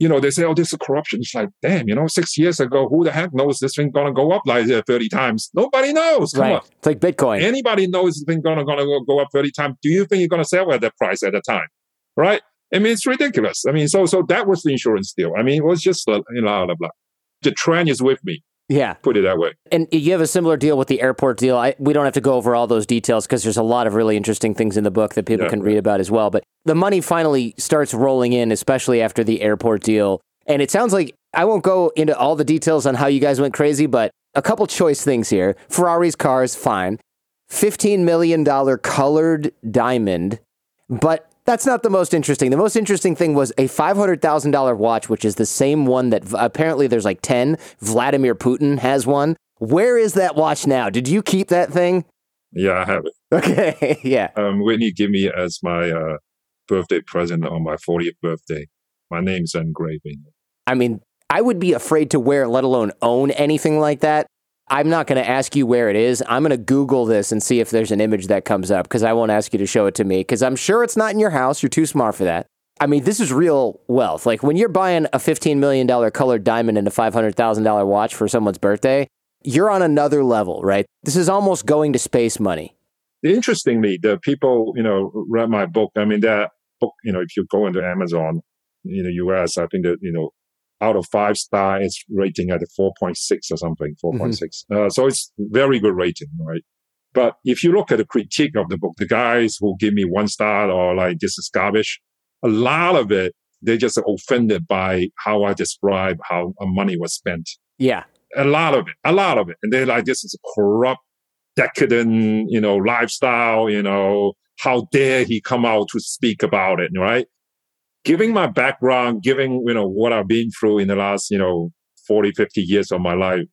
you know, they say, oh, this is corruption. It's like, damn, you know, six years ago, who the heck knows this thing going to go up like uh, thirty times? Nobody knows. Come right. on. It's like Bitcoin. Anybody knows this thing going to go, go up thirty times. Do you think you're going to sell at that price at the time? Right? I mean, it's ridiculous. I mean, so so that was the insurance deal. I mean, it was just, uh, you know, blah, blah, blah. The trend is with me. Yeah. Put it that way. And you have a similar deal with the airport deal. I, we don't have to go over all those details because there's a lot of really interesting things in the book that people yeah, can read about as well. But the money finally starts rolling in, especially after the airport deal. And it sounds like, I won't go into all the details on how you guys went crazy, but a couple choice things here. Ferrari's cars, fine. fifteen million dollars colored diamond. But that's not the most interesting. The most interesting thing was a five hundred thousand dollars watch, which is the same one that apparently there's like ten. Vladimir Putin has one. Where is that watch now? Did you keep that thing? Yeah, I have it. Okay, yeah. Um, Whitney gave me as my uh, birthday present on my fortieth birthday. My name's engraved in it. I mean, I would be afraid to wear, let alone own anything like that. I'm not going to ask you where it is. I'm going to Google this and see if there's an image that comes up because I won't ask you to show it to me because I'm sure it's not in your house. You're too smart for that. I mean, this is real wealth. Like when you're buying a fifteen million dollars colored diamond and a five hundred thousand dollars watch for someone's birthday, you're on another level, right? This is almost going to space money. Interestingly, the people, you know, read my book. I mean, that book, you know, if you go into Amazon in the U S, I think that, you know, out of five star, it's rating at a four point six or something, four point six. Mm-hmm. Uh, so it's very good rating, right? But if you look at the critique of the book, the guys who give me one star or like, this is garbage, a lot of it, they're just offended by how I describe how money was spent. Yeah. A lot of it, a lot of it. And they're like, this is a corrupt, decadent, you know, lifestyle, you know, how dare he come out to speak about it, right? Giving my background, giving, you know, what I've been through in the last, you know, forty, fifty years of my life,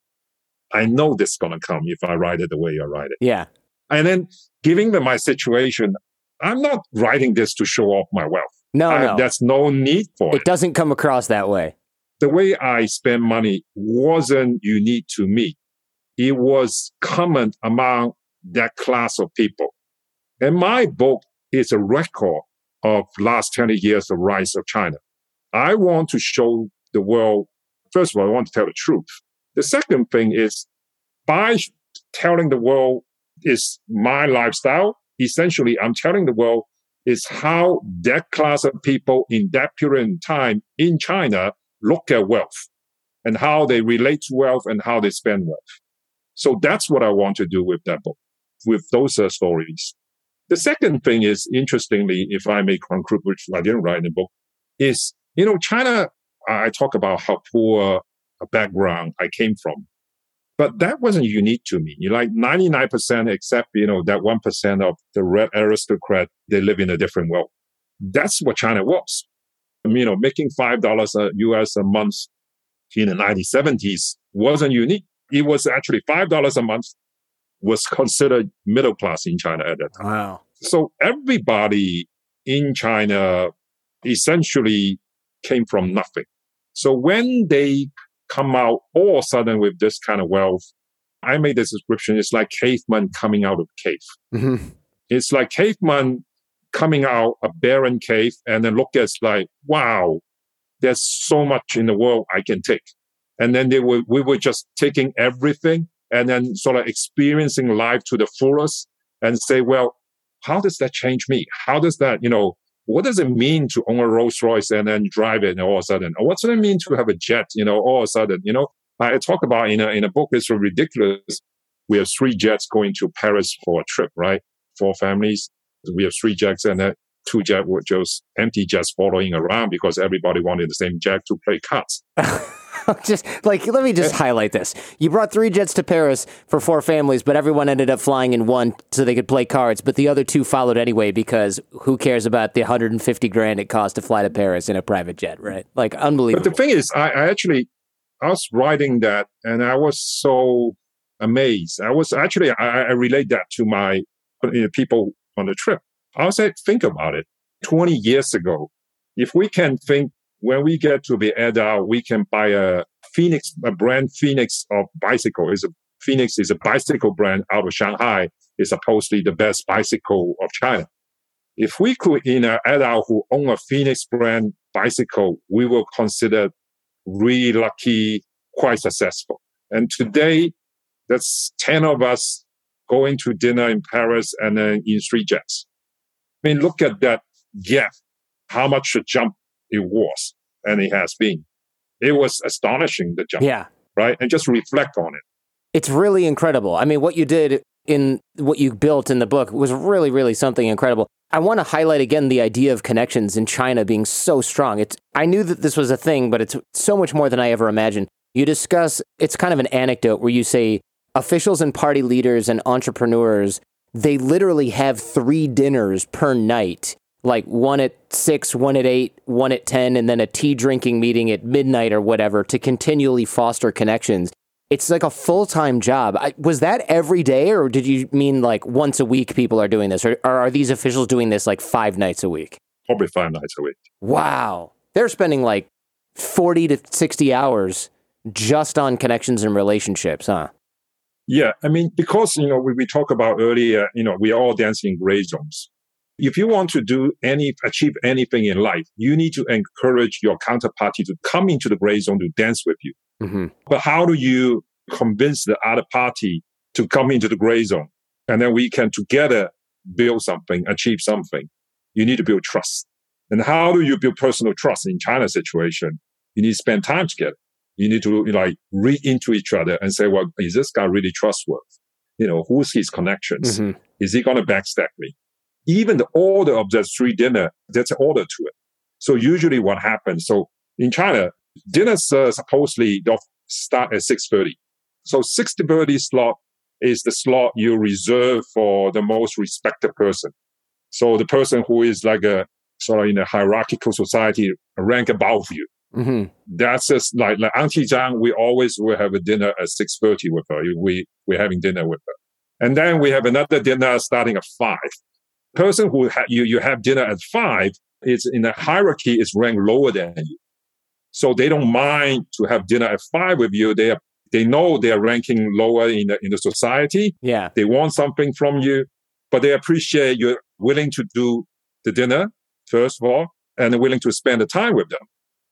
I know this is going to come if I write it the way I write it. Yeah. And then giving them my situation, I'm not writing this to show off my wealth. No, I, no. There's no need for it. It doesn't come across that way. The way I spend money wasn't unique to me. It was common among that class of people. And my book is a record of last twenty years of rise of China. I want to show the world, first of all, I want to tell the truth. The second thing is by telling the world is my lifestyle, essentially I'm telling the world is how that class of people in that period of time in China look at wealth and how they relate to wealth and how they spend wealth. So that's what I want to do with that book, with those uh, stories. The second thing is, interestingly, if I may conclude, which I didn't write in the book, is, you know, China, I talk about how poor a background I came from. But that wasn't unique to me. You like ninety-nine percent, except, you know, that one percent of the red aristocrat, they live in a different world. That's what China was. You know, making five dollars a U S a month in the nineteen seventies wasn't unique. It was actually five dollars a month was considered middle class in China at that time. Wow. So everybody in China essentially came from nothing. So when they come out all of a sudden with this kind of wealth, I made this description, it's like caveman coming out of cave. Mm-hmm. It's like caveman coming out a barren cave and then look at like, wow, there's so much in the world I can take. And then they were, we were just taking everything and then sort of experiencing life to the fullest and say, well, how does that change me? How does that, you know, what does it mean to own a Rolls Royce and then drive it and all of a sudden? Or what does it mean to have a jet, you know, all of a sudden? You know, I talk about in a, in a book, it's so ridiculous. We have three jets going to Paris for a trip, right? Four families. We have three jets and then two jets were just empty jets following around because everybody wanted the same jet to play cards. Just like, let me just highlight this. You brought three jets to Paris for four families, but everyone ended up flying in one so they could play cards. But the other two followed anyway because who cares about the one hundred fifty grand it cost to fly to Paris in a private jet, right? Like, unbelievable. But the thing is, I, I actually, I was writing that and I was so amazed. I was actually, I, I relate that to my you know, people on the trip. I was like, think about it. twenty years ago, if we can think when we get to be adult, we can buy a Phoenix, a brand Phoenix of bicycle. Is a Phoenix is a bicycle brand out of Shanghai. It's supposedly the best bicycle of China. If we could, in an adult who own a Phoenix brand bicycle, we will consider really lucky, quite successful. And today, that's ten of us going to dinner in Paris and then in three jets. I mean, look at that gap, how much a jump it was, and it has been. It was astonishing, the jump. Yeah. Right? And just reflect on it. It's really incredible. I mean, what you did in what you built in the book was really, really something incredible. I want to highlight again the idea of connections in China being so strong. It's I knew that this was a thing, but it's so much more than I ever imagined. You discuss, it's kind of an anecdote where you say officials and party leaders and entrepreneurs, they literally have three dinners per night, like one at six, one at eight, one at ten, and then a tea drinking meeting at midnight or whatever to continually foster connections. It's like a full-time job. I, was that every day, or did you mean like once a week people are doing this? Or, or are these officials doing this like five nights a week? Probably five nights a week. Wow. They're spending like forty to sixty hours just on connections and relationships, huh? Yeah. I mean, because, you know, we, we talked about earlier, you know, we are all dancing in gray zones. If you want to do any, achieve anything in life, you need to encourage your counterparty to come into the gray zone to dance with you. Mm-hmm. But how do you convince the other party to come into the gray zone? And then we can together build something, achieve something. You need to build trust. And how do you build personal trust in China's situation? You need to spend time together. You need to like read into each other and say, well, is this guy really trustworthy? You know, who's his connections? Mm-hmm. Is he going to backstab me? Even the order of the three dinner, there's an order to it. So usually what happens, so in China, dinners uh, supposedly don't start at six thirty. So six thirty slot is the slot you reserve for the most respected person. So the person who is like a sort of in a hierarchical society, rank above you. Mm-hmm. That's just like, like Auntie Zhang, we always will have a dinner at six thirty with her. We, we're having dinner with her. And then we have another dinner starting at five. Person who ha- you, you have dinner at five is in the hierarchy is ranked lower than you. So they don't mind to have dinner at five with you. They are, they know they are ranking lower in the in the society. Yeah. They want something from you, but they appreciate you're willing to do the dinner, first of all, and they're willing to spend the time with them.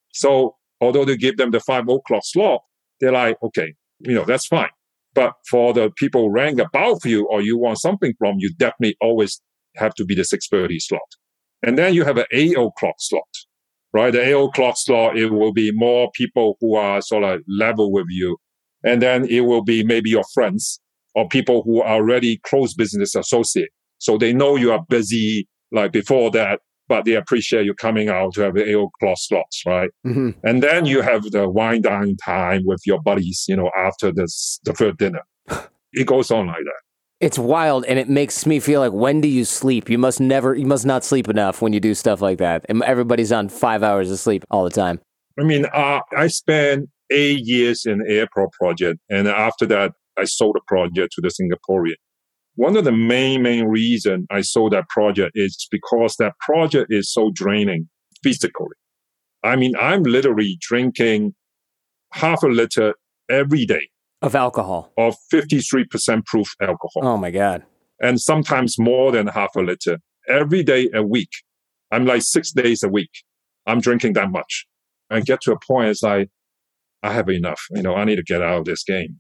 So although they give them the five o'clock slot, they're like, okay, you know, that's fine. But for the people rank above you or you want something from you, definitely always have to be the six thirty slot. And then you have an eight o'clock slot. Right, the eight o'clock slot, it will be more people who are sort of level with you. And then it will be maybe your friends or people who are already close business associate. So they know you are busy like before that, but they appreciate you coming out to have the eight o'clock slots, right? Mm-hmm. And then you have the wind down time with your buddies, you know, after this, the third dinner. It goes on like that. It's wild, and it makes me feel like, when do you sleep? You must never, you must not sleep enough when you do stuff like that. And everybody's on five hours of sleep all the time. I mean, uh, I spent eight years in the airport project, and after that, I sold the project to the Singaporean. One of the main, main reasons I sold that project is because that project is so draining physically. I mean, I'm literally drinking half a liter every day. Of alcohol. Of fifty-three percent proof alcohol. Oh, my God. And sometimes more than half a liter. Every day a week. I'm like six days a week. I'm drinking that much. I get to a point, it's like, I have enough. You know, I need to get out of this game.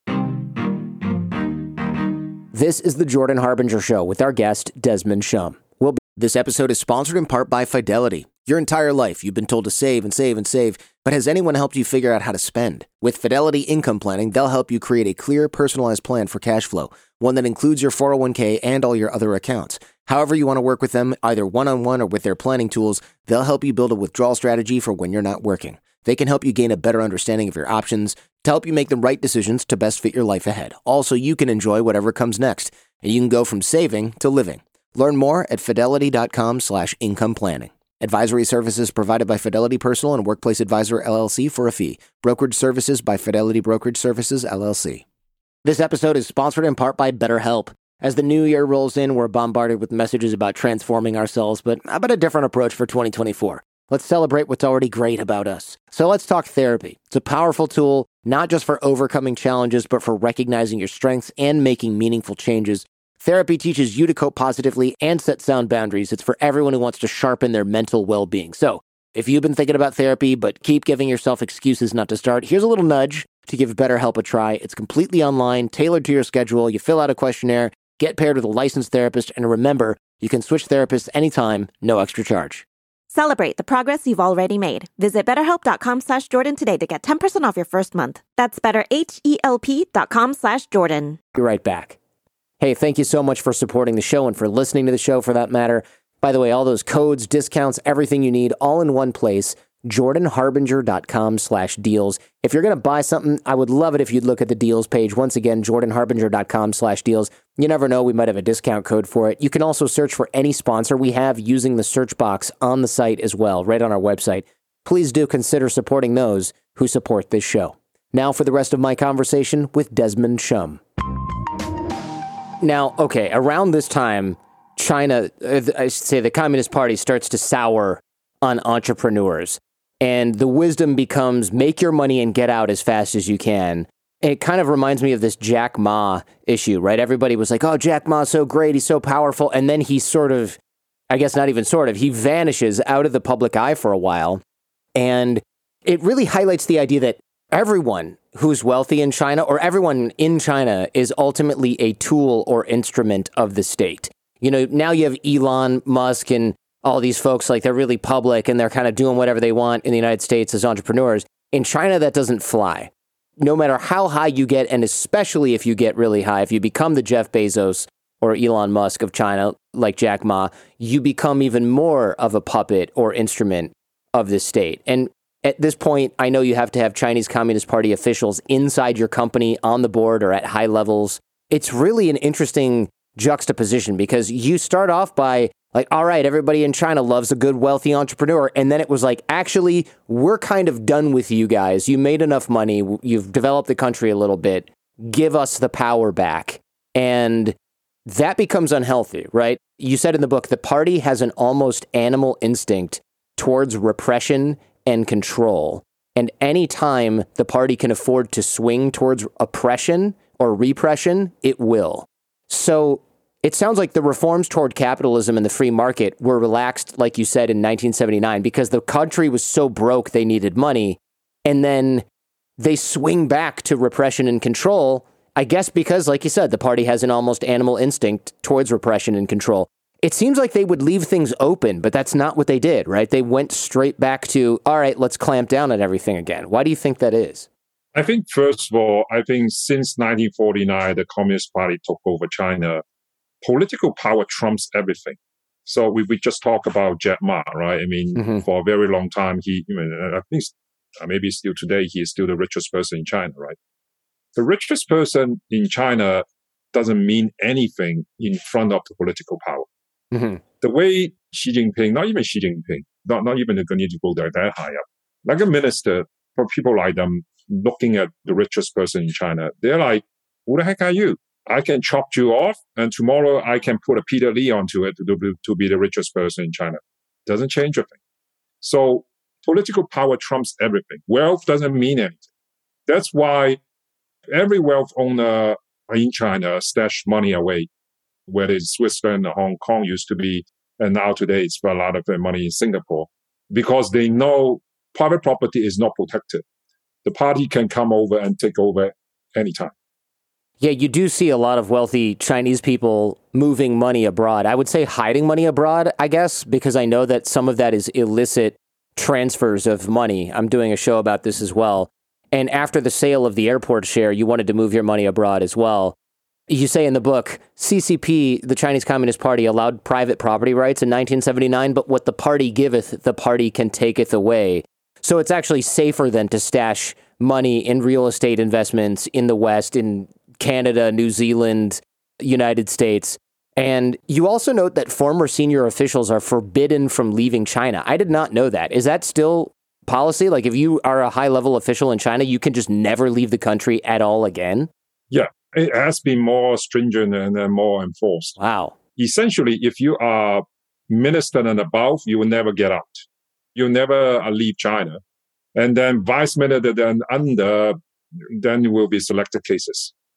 This is the Jordan Harbinger Show with our guest, Desmond Shum. We'll be- this episode is sponsored in part by Fidelity. Your entire life, you've been told to save and save and save, but has anyone helped you figure out how to spend? With Fidelity Income Planning, they'll help you create a clear, personalized plan for cash flow, one that includes your four oh one k and all your other accounts. However you want to work with them, either one-on-one or with their planning tools, they'll help you build a withdrawal strategy for when you're not working. They can help you gain a better understanding of your options to help you make the right decisions to best fit your life ahead. Also, you can enjoy whatever comes next, and you can go from saving to living. Learn more at fidelity.com slash income planning. Advisory services provided by Fidelity Personal and Workplace Advisor, L L C for a fee. Brokerage services by Fidelity Brokerage Services, L L C. This episode is sponsored in part by BetterHelp. As the new year rolls in, we're bombarded with messages about transforming ourselves, but how about a different approach for twenty twenty-four? Let's celebrate what's already great about us. So let's talk therapy. It's a powerful tool, not just for overcoming challenges, but for recognizing your strengths and making meaningful changes. Therapy teaches you to cope positively and set sound boundaries. It's for everyone who wants to sharpen their mental well-being. So if you've been thinking about therapy but keep giving yourself excuses not to start, here's a little nudge to give BetterHelp a try. It's completely online, tailored to your schedule. You fill out a questionnaire, get paired with a licensed therapist, and remember, you can switch therapists anytime, no extra charge. Celebrate the progress you've already made. Visit betterhelp.com slash Jordan today to get ten percent off your first month. That's betterhelp.com slash Jordan. Be right back. Hey, thank you so much for supporting the show and for listening to the show for that matter. By the way, all those codes, discounts, everything you need, all in one place, jordanharbinger.com slash deals. If you're going to buy something, I would love it if you'd look at the deals page. Once again, jordanharbinger.com slash deals. You never know, we might have a discount code for it. You can also search for any sponsor we have using the search box on the site as well, right on our website. Please do consider supporting those who support this show. Now for the rest of my conversation with Desmond Shum. Now, okay, around this time, China, I should say the Communist Party starts to sour on entrepreneurs. And the wisdom becomes make your money and get out as fast as you can. And it kind of reminds me of this Jack Ma issue, right? Everybody was like, oh, Jack Ma's so great. He's so powerful. And then he sort of, I guess not even sort of, he vanishes out of the public eye for a while. And it really highlights the idea that everyone who's wealthy in China or everyone in China is ultimately a tool or instrument of the state. You know, now you have Elon Musk and all these folks, like they're really public and they're kind of doing whatever they want in the United States as entrepreneurs. In China, that doesn't fly. No matter how high you get, and especially if you get really high, if you become the Jeff Bezos or Elon Musk of China, like Jack Ma, you become even more of a puppet or instrument of the state. And at this point, I know you have to have Chinese Communist Party officials inside your company on the board or at high levels. It's really an interesting juxtaposition because you start off by like, all right, everybody in China loves a good, wealthy entrepreneur. And then it was like, actually, we're kind of done with you guys. You made enough money. You've developed the country a little bit. Give us the power back. And that becomes unhealthy, right? You said in the book, the party has an almost animal instinct towards repression and control. And any time the party can afford to swing towards oppression or repression, it will. So it sounds like the reforms toward capitalism and the free market were relaxed, like you said, in nineteen seventy-nine, because the country was so broke they needed money. And then they swing back to repression and control, I guess because, like you said, the party has an almost animal instinct towards repression and control. It seems like they would leave things open, but that's not what they did, right? They went straight back to, all right, let's clamp down on everything again. Why do you think that is? I think, first of all, I think since nineteen forty-nine, the Communist Party took over China, political power trumps everything. So we, we just talk about Jack Ma, right? I mean, mm-hmm. for a very long time, he, I, mean, I think maybe still today, he is still the richest person in China, right? The richest person in China doesn't mean anything in front of the political power. Mm-hmm. The way Xi Jinping, not even Xi Jinping, not, not even the need to go there that high up, like a minister, for people like them, looking at the richest person in China, they're like, who the heck are you? I can chop you off, and tomorrow I can put a Peter Lee onto it to, to be the richest person in China. Doesn't change a thing. So political power trumps everything. Wealth doesn't mean anything. That's why every wealth owner in China stash money away, whether it's Switzerland or Hong Kong used to be, and now today it's for a lot of their money in Singapore, because they know private property is not protected. The party can come over and take over anytime. Yeah, you do see a lot of wealthy Chinese people moving money abroad. I would say hiding money abroad, I guess, because I know that some of that is illicit transfers of money. I'm doing a show about this as well. And after the sale of the airport share, you wanted to move your money abroad as well. You say in the book, C C P, the Chinese Communist Party, allowed private property rights in nineteen seventy-nine, but what the party giveth, the party can taketh away. So it's actually safer than to stash money in real estate investments in the West, in Canada, New Zealand, United States. And you also note that former senior officials are forbidden from leaving China. I did not know that. Is that still policy? Like if you are a high-level official in China, you can just never leave the country at all again? Yeah, it has been more stringent and uh, more enforced. Wow. Essentially, if you are minister and above, you will never get out. You'll never uh, leave China. And then vice minister and under, then you will be selected cases.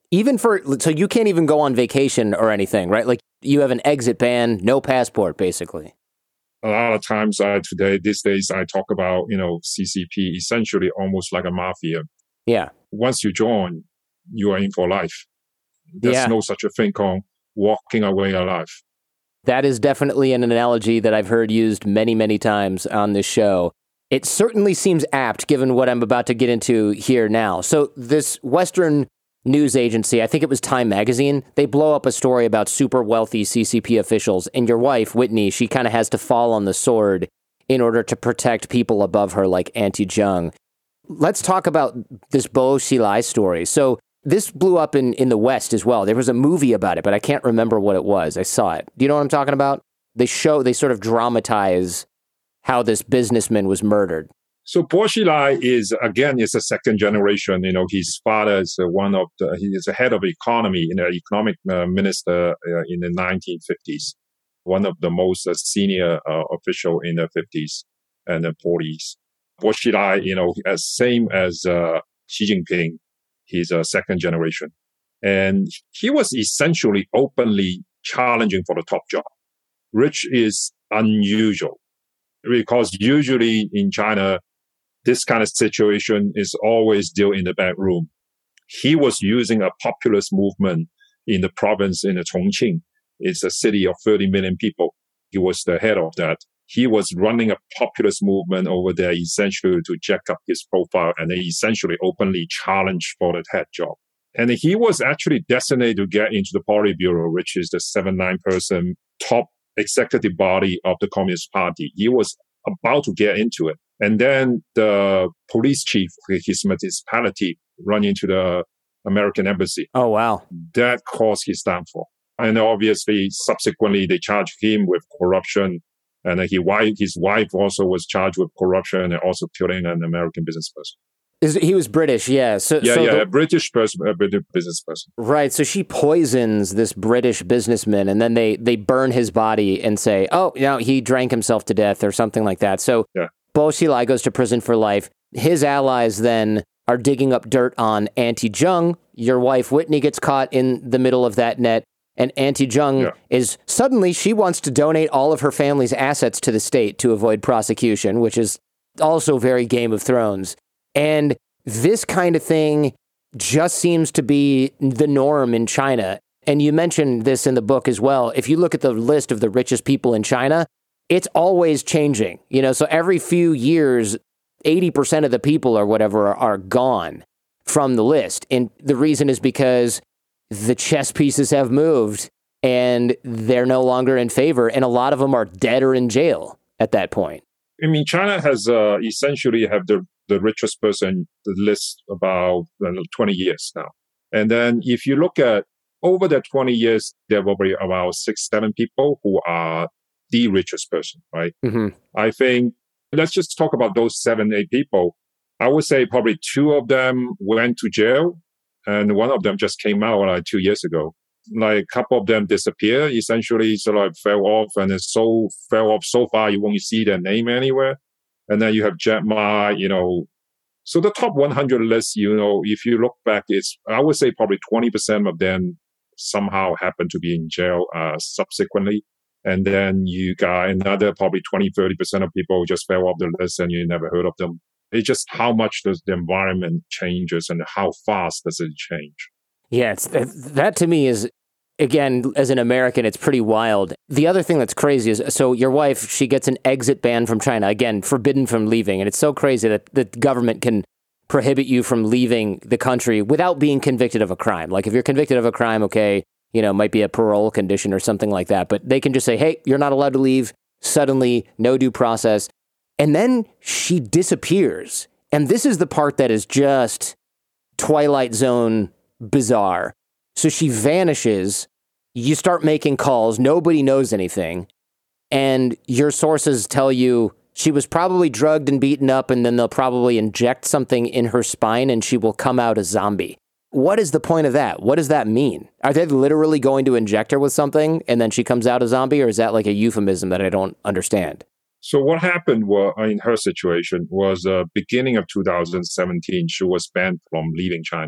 Even for, so you can't even go on vacation or anything, right? Like you have an exit ban, no passport, basically. A lot of times I, today, these days, I talk about, you know, C C P essentially almost like a mafia. Yeah. Once you join, you are in for life. There's yeah. no such a thing called walking away alive. That is definitely an analogy that I've heard used many, many times on this show. It certainly seems apt given what I'm about to get into here now. So this Western news agency, I think it was Time Magazine, they blow up a story about super wealthy C C P officials, and your wife, Whitney, she kind of has to fall on the sword in order to protect people above her like Auntie Zheng. Let's talk about this Bo Xilai story. So this blew up in, in the West as well. There was a movie about it, but I can't remember what it was. I saw it. Do you know what I'm talking about? They show, they sort of dramatize how this businessman was murdered. So Bo Xilai is, again, is a second generation. You know, his father is one of the, he is the head of economy, you know, economic uh, minister uh, in the nineteen fifties. One of the most uh, senior uh, official in the fifties and the forties. Bo Xilai, you know, as same as uh, Xi Jinping, he's a second generation. And he was essentially openly challenging for the top job, which is unusual because usually in China, this kind of situation is always dealt in the back room. He was using a populist movement in the province in Chongqing. It's a city of thirty million people. He was the head of that. He was running a populist movement over there essentially to jack up his profile, and they essentially openly challenged for the head job. And he was actually designated to get into the Politburo, which is the seven, nine person top executive body of the Communist Party. He was about to get into it. And then the police chief of his municipality run into the American embassy. Oh, wow. That caused his downfall. And obviously, subsequently, they charged him with corruption. And he, his wife also was charged with corruption and also killing an American business person. Is, he was British, yeah. So, yeah, so yeah, the, a British person, a British business person. Right. So she poisons this British businessman, and then they, they burn his body and say, oh, you know, he drank himself to death or something like that. So yeah. Bo Xilai goes to prison for life. His allies then are digging up dirt on Auntie Zheng. Your wife, Whitney, gets caught in the middle of that net. And Auntie Zheng yeah. is suddenly, she wants to donate all of her family's assets to the state to avoid prosecution, which is also very Game of Thrones. And this kind of thing just seems to be the norm in China. And you mentioned this in the book as well. If you look at the list of the richest people in China, it's always changing. You know, so every few years, eighty percent of the people or whatever are, are gone from the list. And the reason is because the chess pieces have moved and they're no longer in favor. And a lot of them are dead or in jail at that point. I mean, China has uh, essentially have the, the richest person the list about twenty years now. And then if you look at over the twenty years, there will be about six, seven people who are the richest person, right? Mm-hmm. I think, let's just talk about those seven, eight people. I would say probably two of them went to jail and one of them just came out like two years ago. Like a couple of them disappeared, essentially sort of fell off and it's so fell off so far you won't see their name anywhere. And then you have Jack Ma, you know. So the top one hundred list, you know, if you look back, it's, I would say probably twenty percent of them somehow happened to be in jail uh, subsequently. And then you got another probably twenty, thirty percent of people who just fell off the list and you never heard of them. It's just how much does the environment changes and how fast does it change? Yeah, it's, that to me is, again, as an American, it's pretty wild. The other thing that's crazy is, so your wife, she gets an exit ban from China, again, forbidden from leaving. And it's so crazy that the government can prohibit you from leaving the country without being convicted of a crime. Like if you're convicted of a crime, okay, you know, might be a parole condition or something like that. But they can just say, hey, you're not allowed to leave. Suddenly, no due process. And then she disappears. And this is the part that is just Twilight Zone bizarre. So she vanishes. You start making calls. Nobody knows anything. And your sources tell you she was probably drugged and beaten up, and then they'll probably inject something in her spine and she will come out a zombie. What is the point of that? What does that mean? Are they literally going to inject her with something and then she comes out a zombie, or is that like a euphemism that I don't understand? So what happened was, in her situation was uh, beginning of two thousand seventeen, she was banned from leaving China.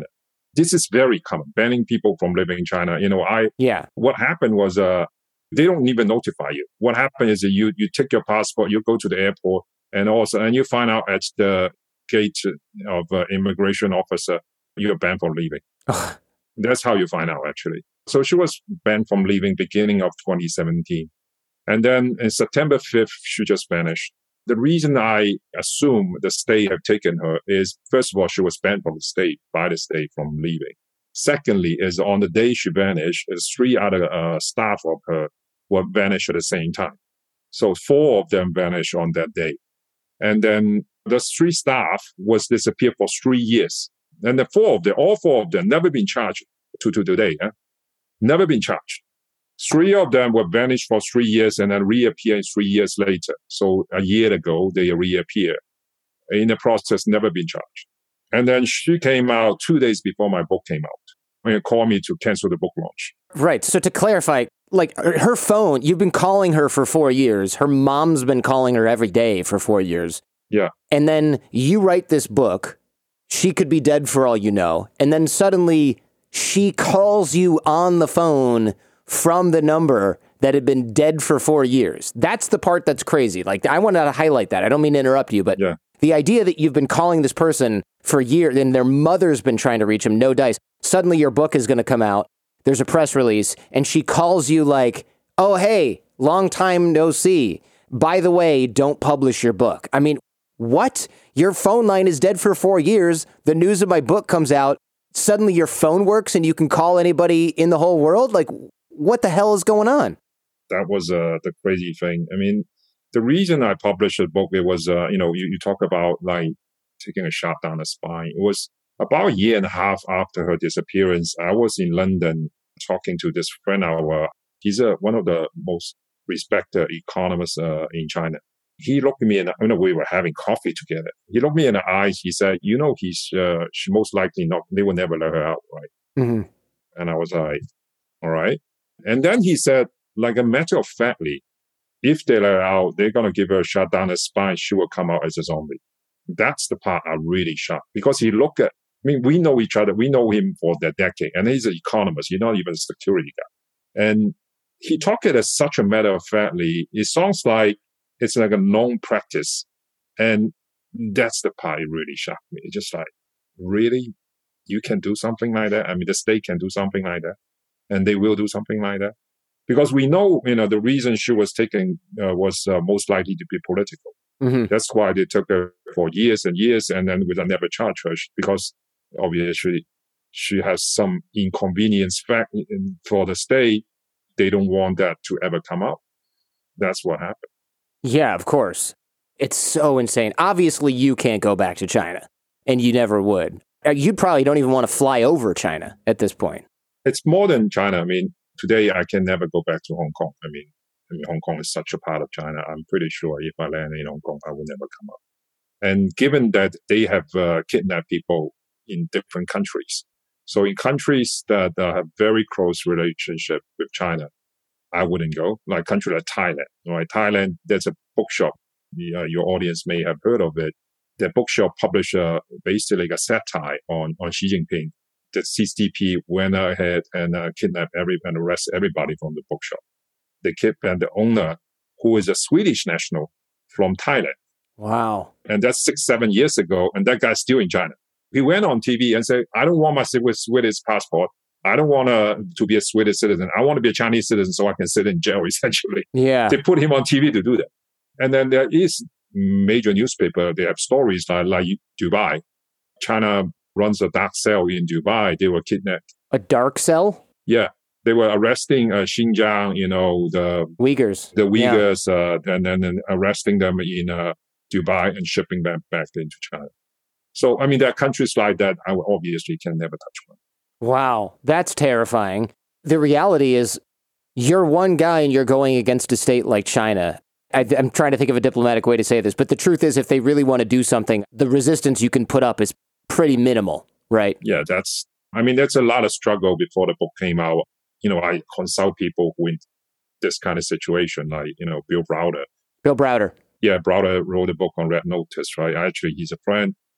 This is very common, banning people from living in China. You know, I Yeah. what happened was uh, they don't even notify you. What happened is that you you take your passport, you go to the airport, and also and you find out at the gate of uh, immigration officer you're banned from leaving. Ugh. That's how you find out, actually. So she was banned from leaving beginning of twenty seventeen. And then in September fifth, she just vanished. The reason I assume the state have taken her is, first of all, she was banned from the state, by the state, from leaving. Secondly, is on the day she vanished, there's three other uh, staff of her were vanished at the same time. So four of them vanished on that day. And then the three staff was disappeared for three years. And the four of them, all four of them, never been charged to, to today. Eh? Never been charged. Three of them were vanished for three years and then reappeared three years later. So a year ago, they reappeared. In the process, never been charged. And then she came out two days before my book came out and called me to cancel the book launch. Right. So to clarify, like her phone, you've been calling her for four years. Her mom's been calling her every day for four years. Yeah. And then you write this book. She could be dead for all you know. And then suddenly she calls you on the phone from the number that had been dead for four years. That's the part that's crazy. Like, I want to highlight that. I don't mean to interrupt you, but yeah. the idea that you've been calling this person for years and their mother's been trying to reach him, no dice. Suddenly your book is going to come out. There's a press release and she calls you like, oh, hey, long time no see. By the way, don't publish your book. I mean, what? Your phone line is dead for four years. The news of my book comes out. Suddenly your phone works and you can call anybody in the whole world? Like, what the hell is going on? That was uh, the crazy thing. I mean, the reason I published the book, it was, uh, you know, you, you talk about like taking a shot down the spine. It was about a year and a half after her disappearance. I was in London talking to this friend of ours. He's uh, one of the most respected economists uh, in China. He looked at me and, you know, we were having coffee together. He looked me in the eyes. He said, you know, he's, uh, she most likely not, they will never let her out, right? Mm-hmm. And I was like, all right. And then he said, like a matter of factly, if they let her out, they're going to give her a shot down the spine. She will come out as a zombie. That's the part I really shocked because he looked at, I mean, we know each other. We know him for that decade. And he's an economist. He's not even a security guy. And he talked it as such a matter of factly. It sounds like it's like a known practice. And that's the part that really shocked me. It's just like, really? You can do something like that? I mean, the state can do something like that. And they will do something like that. Because we know, you know, the reason she was taken uh, was uh, most likely to be political. Mm-hmm. That's why they took her for years and years and then would never charge her because obviously she has some inconvenience fact for the state. They don't want that to ever come up. That's what happened. Yeah, of course. It's so insane. Obviously, you can't go back to China, and you never would. You probably don't even want to fly over China at this point. It's more than China. I mean, today I can never go back to Hong Kong. I mean, I mean, Hong Kong is such a part of China. I'm pretty sure if I land in Hong Kong, I will never come up. And given that they have uh, kidnapped people in different countries, so in countries that uh, have very close relationship with China, I wouldn't go. Like country like Thailand, right? Thailand, there's a bookshop. Uh, your audience may have heard of it. The bookshop published uh, basically a satire on, on Xi Jinping. The C C P went ahead and uh, kidnapped every and arrested everybody from the bookshop. They kidnapped the owner, who is a Swedish national from Thailand. Wow. And that's six, seven years ago. And that guy's still in China. He went on T V and said, I don't want my Swedish passport. I don't want to, to be a Swedish citizen. I want to be a Chinese citizen so I can sit in jail, essentially. Yeah. They put him on T V to do that. And then there is major newspaper. They have stories like, like Dubai. China runs a dark cell in Dubai. They were kidnapped. A dark cell? Yeah. They were arresting uh, Xinjiang, you know, the Uyghurs. the Uyghurs, yeah. uh, and then and arresting them in uh, Dubai and shipping them back into China. So, I mean, there are countries like that I obviously can never touch one. Wow. That's terrifying. The reality is you're one guy and you're going against a state like China. I, I'm trying to think of a diplomatic way to say this, but the truth is if they really want to do something, the resistance you can put up is pretty minimal, right? Yeah, that's, I mean, that's a lot of struggle before the book came out. You know, I consult people who in this kind of situation, like, you know, Bill Browder. Bill Browder. Yeah, Browder wrote a book on Red Notice, right? Actually, he's a friend.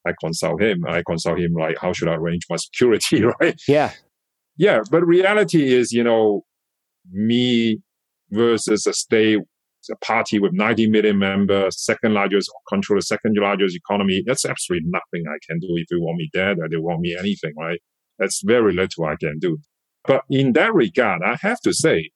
I consult him. I consult him like, how should I arrange my security, right? Yeah. Yeah, but reality is, you know, me versus a state, a party with ninety million members, second largest, control the second largest economy. That's absolutely nothing I can do. If you want me dead or they want me anything, right? That's very little I can do. But in that regard, I have to say,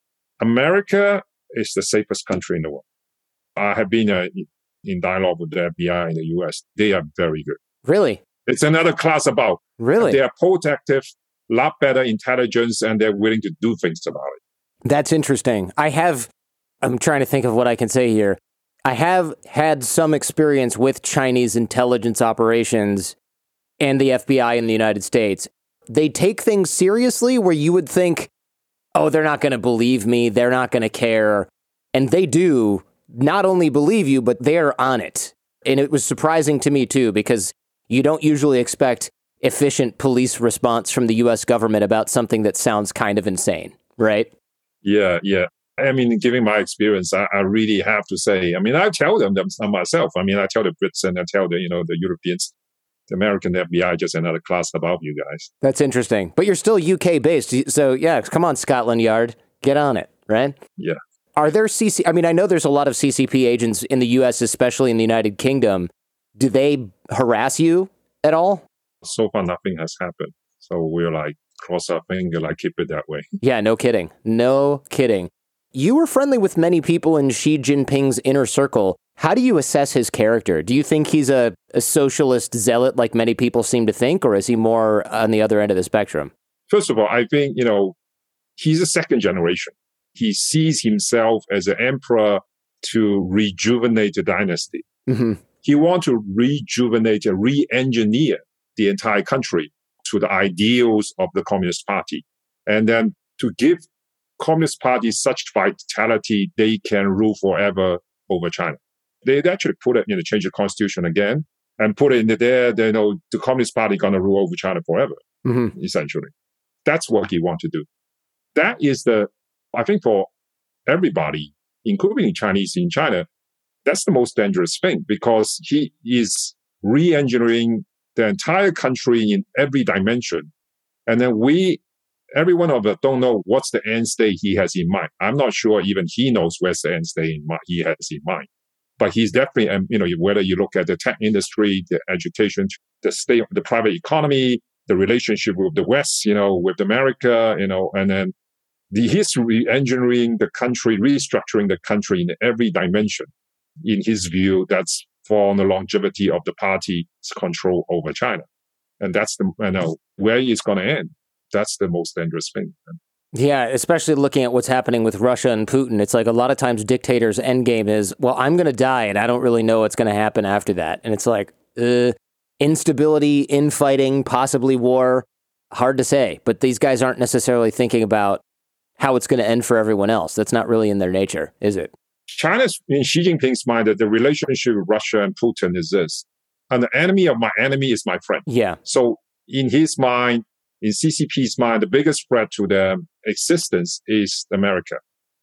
America is the safest country in the world. I have been uh, in dialogue with the F B I in the U S. They are very good. Really? It's another class about. Really? They are protective, lot better intelligence, and they're willing to do things about it. That's interesting. I have, I'm trying to think of what I can say here. I have had some experience with Chinese intelligence operations and the F B I in the United States. They take things seriously where you would think, oh, they're not going to believe me. They're not going to care. And they do not only believe you, but they're on it. And it was surprising to me, too, because you don't usually expect efficient police response from the U S government about something that sounds kind of insane, right? Yeah, yeah. I mean, given my experience, I, I really have to say, I mean, I tell them, them myself. I mean, I tell the Brits and I tell the, you know, the Europeans, the American F B I, just another class above you guys. That's interesting. But you're still U K based. So yeah, come on, Scotland Yard, get on it, right? Yeah. Are there C C, I mean, I know there's a lot of C C P agents in the U S, especially in the United Kingdom. Do they harass you at all? So far, nothing has happened. So we're like, cross our finger, like keep it that way. Yeah, no kidding. No kidding. You were friendly with many people in Xi Jinping's inner circle. How do you assess his character? Do you think he's a, a socialist zealot like many people seem to think, or is he more on the other end of the spectrum? First of all, I think, you know, he's a second generation. He sees himself as an emperor to rejuvenate the dynasty. Mm-hmm. He wants to rejuvenate and re-engineer the entire country to the ideals of the Communist Party. And then to give Communist Party such vitality, they can rule forever over China. They actually put it in the change the constitution again and put it in there, they know the Communist Party going to rule over China forever, mm-hmm. essentially. That's what he wants to do. That is the, I think for everybody, including Chinese in China, that's the most dangerous thing because he is re-engineering the entire country in every dimension. And then we, every one of us don't know what's the end state he has in mind. I'm not sure even he knows where's the end state in mind, he has in mind. But he's definitely, um, you know, whether you look at the tech industry, the education, the state of the private economy, the relationship with the West, you know, with America, you know, and then the history engineering the country, restructuring the country in every dimension. In his view, that's for the longevity of the party's control over China. And that's the, you know, where it's going to end. That's the most dangerous thing. Yeah, especially looking at what's happening with Russia and Putin. It's like a lot of times dictators' endgame is, well, I'm going to die and I don't really know what's going to happen after that. And it's like, uh, instability, infighting, possibly war, hard to say. But these guys aren't necessarily thinking about how it's going to end for everyone else. That's not really in their nature, is it? China's, in Xi Jinping's mind, that the relationship with Russia and Putin is this. And the enemy of my enemy is my friend. Yeah. So in his mind, in C C P's mind, the biggest threat to their existence is America.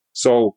So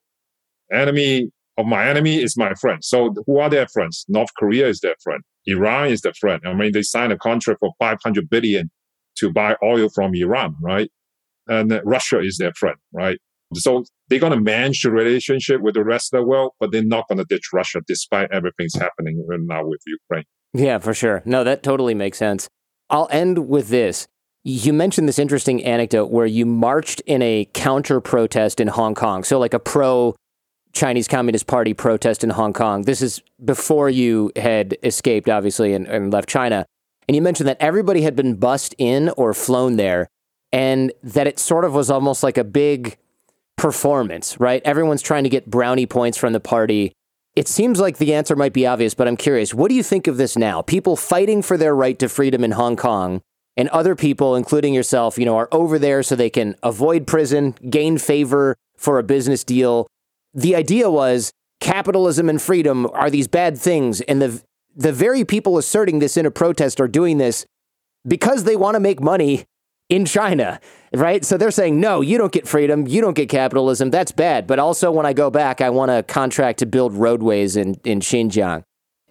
enemy of my enemy is my friend. So who are their friends? North Korea is their friend. Iran is their friend. I mean, they signed a contract for five hundred billion to buy oil from Iran, right? And Russia is their friend, right? So they're going to manage the relationship with the rest of the world, but they're not going to ditch Russia despite everything's happening now with Ukraine. Yeah, for sure. No, that totally makes sense. I'll end with this. You mentioned this interesting anecdote where you marched in a counter protest in Hong Kong. So like a pro-Chinese Communist Party protest in Hong Kong. This is before you had escaped, obviously, and, and left China. And you mentioned that everybody had been bussed in or flown there, and that it sort of was almost like a big performance, right? Everyone's trying to get brownie points from the party. It seems like the answer might be obvious, but I'm curious. What do you think of this now? People fighting for their right to freedom in Hong Kong, and other people, including yourself, you know, are over there so they can avoid prison, gain favor for a business deal. The idea was capitalism and freedom are these bad things, and the the very people asserting this in a protest are doing this because they want to make money in China, right? So they're saying, no, you don't get freedom, you don't get capitalism, that's bad. But also when I go back, I want a contract to build roadways in, in Xinjiang.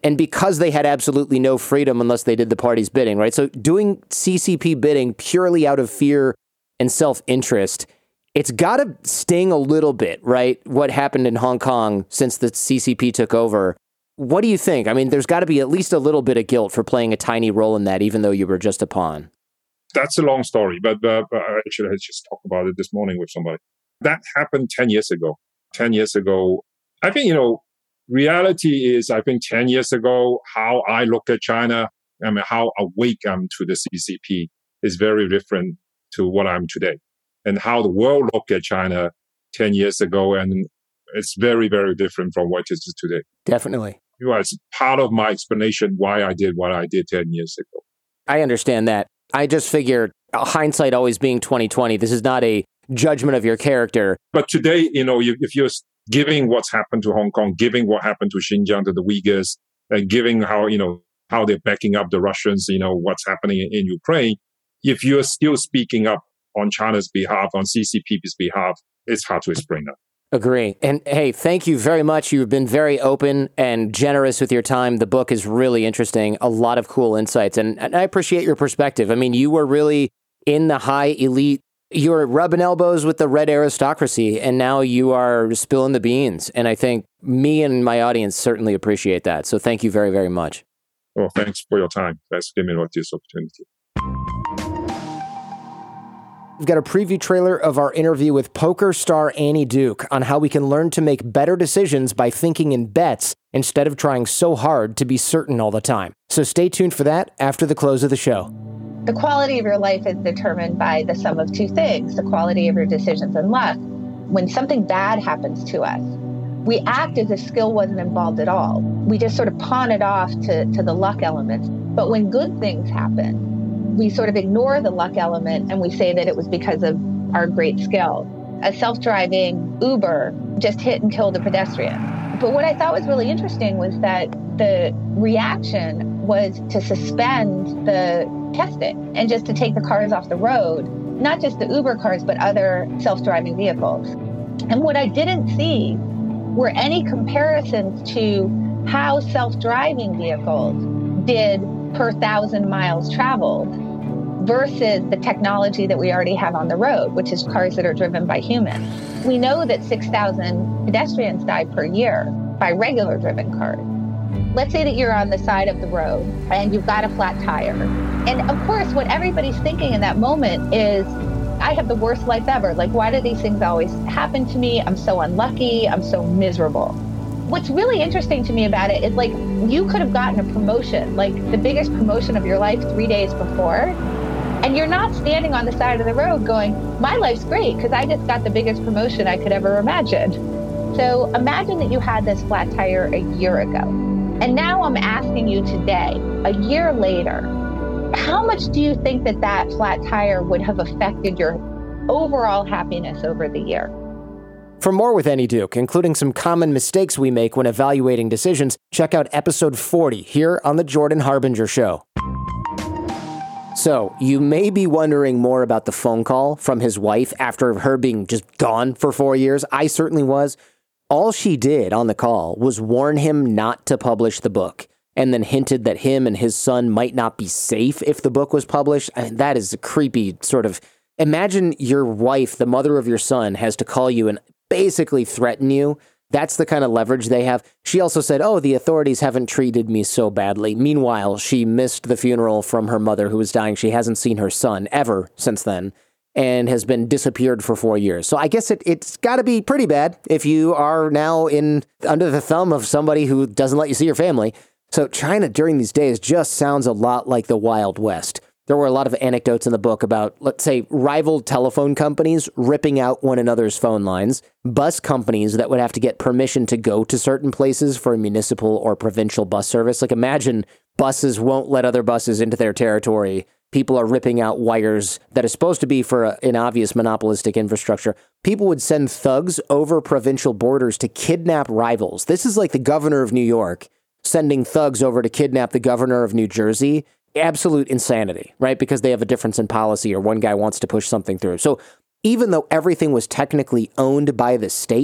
And because they had absolutely no freedom unless they did the party's bidding, right? So doing C C P bidding purely out of fear and self-interest, it's got to sting a little bit, right? What happened in Hong Kong since the C C P took over. What do you think? I mean, there's got to be at least a little bit of guilt for playing a tiny role in that, even though you were just a pawn. That's a long story, but uh, actually I just talked about it this morning with somebody. That happened ten years ago. ten years ago, I think, you know, reality is, I think ten years ago, how I look at China, I mean, how awake I'm to the C C P is very different to what I'm today. And how the world looked at China ten years ago, and it's very, very different from what it is today. Definitely. You know, it's part of my explanation why I did what I did ten years ago. I understand that. I just figure hindsight always being twenty twenty, this is not a judgment of your character. But today, you know, you, if you're giving what's happened to Hong Kong, giving what happened to Xinjiang, to the Uyghurs, and giving how, you know, how they're backing up the Russians, you know, what's happening in, in Ukraine, if you're still speaking up on China's behalf, on C C P's behalf, it's hard to explain that. Agree. And hey, thank you very much. You've been very open and generous with your time. The book is really interesting. A lot of cool insights. And, and I appreciate your perspective. I mean, you were really in the high elite. You were rubbing elbows with the red aristocracy, and now you are spilling the beans. And I think me and my audience certainly appreciate that. So thank you very, very much. Well, thanks for your time. Thanks for giving me this opportunity. We've got a preview trailer of our interview with poker star Annie Duke on how we can learn to make better decisions by thinking in bets instead of trying so hard to be certain all the time. So stay tuned for that after the close of the show. The quality of your life is determined by the sum of two things, the quality of your decisions and luck. When something bad happens to us, we act as if skill wasn't involved at all. We just sort of pawn it off to, to the luck element. But when good things happen, we sort of ignore the luck element and we say that it was because of our great skill. A self-driving Uber just hit and killed a pedestrian. But what I thought was really interesting was that the reaction was to suspend the testing and just to take the cars off the road, not just the Uber cars, but other self-driving vehicles. And what I didn't see were any comparisons to how self-driving vehicles did per thousand miles traveled versus the technology that we already have on the road, which is cars that are driven by humans. We know that six thousand pedestrians die per year by regular driven cars. Let's say that you're on the side of the road and you've got a flat tire. And of course, what everybody's thinking in that moment is, I have the worst life ever. Like, why do these things always happen to me? I'm so unlucky. I'm so miserable. What's really interesting to me about it is, like, you could have gotten a promotion, like the biggest promotion of your life three days before, and you're not standing on the side of the road going, my life's great because I just got the biggest promotion I could ever imagine. So imagine that you had this flat tire a year ago. And now I'm asking you today, a year later, how much do you think that that flat tire would have affected your overall happiness over the year? For more with Annie Duke, including some common mistakes we make when evaluating decisions, check out episode forty here on The Jordan Harbinger Show. So, you may be wondering more about the phone call from his wife after her being just gone for four years. I certainly was. All she did on the call was warn him not to publish the book, and then hinted that him and his son might not be safe if the book was published. I mean, that is a creepy sort of... Imagine your wife, the mother of your son, has to call you and basically threaten you. That's the kind of leverage they have. She also said, oh, the authorities haven't treated me so badly. Meanwhile, she missed the funeral from her mother who was dying. She hasn't seen her son ever since then and has been disappeared for four years. So I guess it, it's got to be pretty bad if you are now in under the thumb of somebody who doesn't let you see your family. So China during these days just sounds a lot like the Wild West. There were a lot of anecdotes in the book about, let's say, rival telephone companies ripping out one another's phone lines, bus companies that would have to get permission to go to certain places for a municipal or provincial bus service. Like, imagine buses won't let other buses into their territory. People are ripping out wires that are supposed to be for a, an obvious monopolistic infrastructure. People would send thugs over provincial borders to kidnap rivals. This is like the governor of New York sending thugs over to kidnap the governor of New Jersey. Absolute insanity, right? Because they have a difference in policy or one guy wants to push something through. So even though everything was technically owned by the state,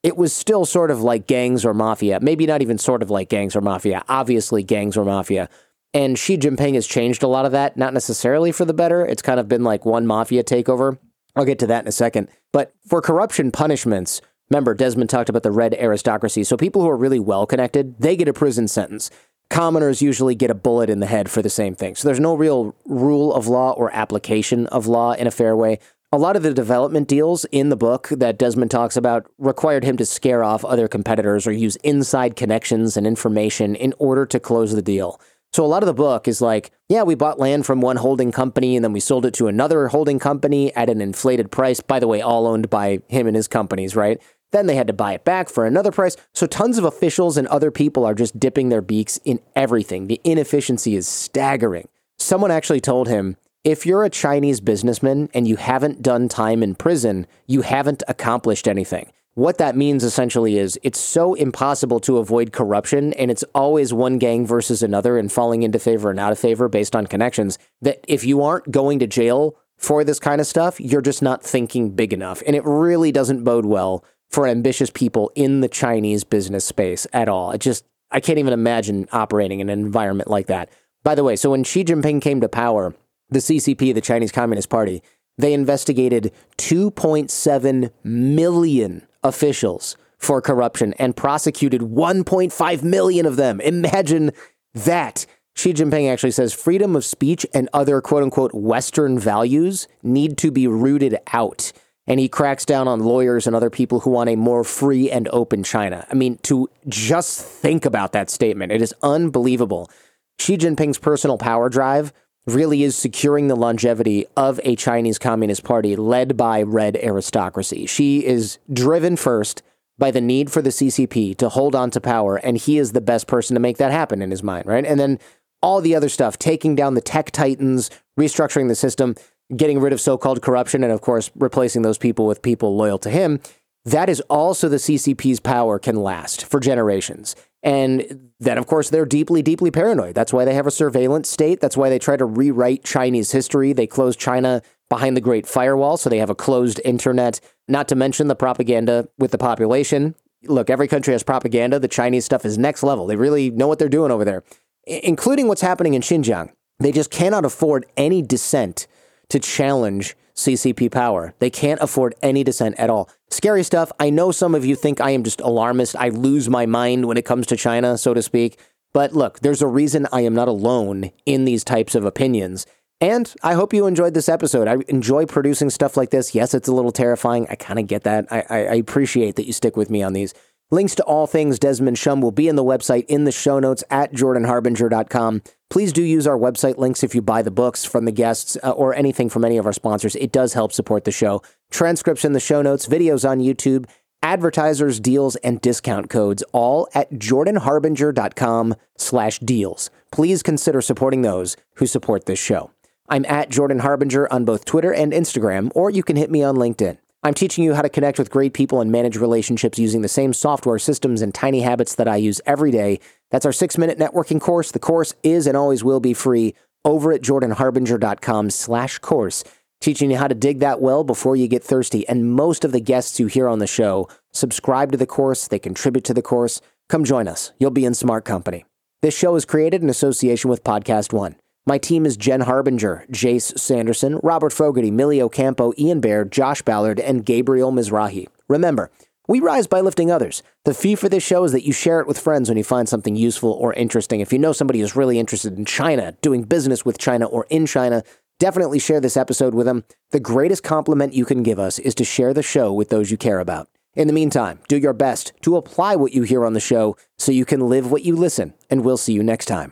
it was still sort of like gangs or mafia. Maybe not even sort of like gangs or mafia. Obviously gangs or mafia. And Xi Jinping has changed a lot of that, not necessarily for the better. It's kind of been like one mafia takeover. I'll get to that in a second. But for corruption punishments, remember, Desmond talked about the red aristocracy. So people who are really well connected, they get a prison sentence. Commoners usually get a bullet in the head for the same thing. So there's no real rule of law or application of law in a fair way. A lot of the development deals in the book that Desmond talks about required him to scare off other competitors or use inside connections and information in order to close the deal. So a lot of the book is like, yeah, we bought land from one holding company and then we sold it to another holding company at an inflated price. By the way, all owned by him and his companies, right? Then they had to buy it back for another price. So tons of officials and other people are just dipping their beaks in everything. The inefficiency is staggering. Someone actually told him, if you're a Chinese businessman and you haven't done time in prison, you haven't accomplished anything. What that means essentially is it's so impossible to avoid corruption, and it's always one gang versus another and falling into favor and out of favor based on connections, that if you aren't going to jail for this kind of stuff, you're just not thinking big enough. And it really doesn't bode well for ambitious people in the Chinese business space at all. It just, I can't even imagine operating in an environment like that. By the way, so when Xi Jinping came to power, the C C P, the Chinese Communist Party, they investigated two point seven million officials for corruption and prosecuted one point five million of them. Imagine that. Xi Jinping actually says freedom of speech and other quote-unquote Western values need to be rooted out. And he cracks down on lawyers and other people who want a more free and open China. I mean, to just think about that statement, it is unbelievable. Xi Jinping's personal power drive really is securing the longevity of a Chinese Communist Party led by red aristocracy. Xi is driven first by the need for the C C P to hold on to power, and he is the best person to make that happen in his mind, right? And then all the other stuff, taking down the tech titans, restructuring the system, getting rid of so-called corruption, and of course, replacing those people with people loyal to him, that is also the C C P's power can last for generations. And then, of course, they're deeply, deeply paranoid. That's why they have a surveillance state. That's why they try to rewrite Chinese history. They closed China behind the Great Firewall, so they have a closed internet, not to mention the propaganda with the population. Look, every country has propaganda. The Chinese stuff is next level. They really know what they're doing over there, I- including what's happening in Xinjiang. They just cannot afford any dissent to challenge C C P power. They can't afford any dissent at all. Scary stuff. I know some of you think I am just alarmist. I lose my mind when it comes to China, so to speak. But look, there's a reason I am not alone in these types of opinions. And I hope you enjoyed this episode. I enjoy producing stuff like this. Yes, it's a little terrifying. I kind of get that. I, I, I appreciate that you stick with me on these. Links to all things Desmond Shum will be in the website in the show notes at jordan harbinger dot com. Please do use our website links if you buy the books from the guests uh, or anything from any of our sponsors. It does help support the show. Transcripts in the show notes, videos on YouTube, advertisers, deals, and discount codes, all at jordan harbinger dot com slash deals. Please consider supporting those who support this show. I'm at Jordan Harbinger on both Twitter and Instagram, or you can hit me on LinkedIn. I'm teaching you how to connect with great people and manage relationships using the same software systems and tiny habits that I use every day. That's our six-minute networking course. The course is and always will be free over at jordan harbinger dot com slash course, teaching you how to dig that well before you get thirsty. And most of the guests you hear on the show subscribe to the course. They contribute to the course. Come join us. You'll be in smart company. This show is created in association with Podcast One. My team is Jen Harbinger, Jace Sanderson, Robert Fogarty, Millie Ocampo, Ian Baird, Josh Ballard, and Gabriel Mizrahi. Remember, we rise by lifting others. The fee for this show is that you share it with friends when you find something useful or interesting. If you know somebody who's really interested in China, doing business with China or in China, definitely share this episode with them. The greatest compliment you can give us is to share the show with those you care about. In the meantime, do your best to apply what you hear on the show so you can live what you listen, and we'll see you next time.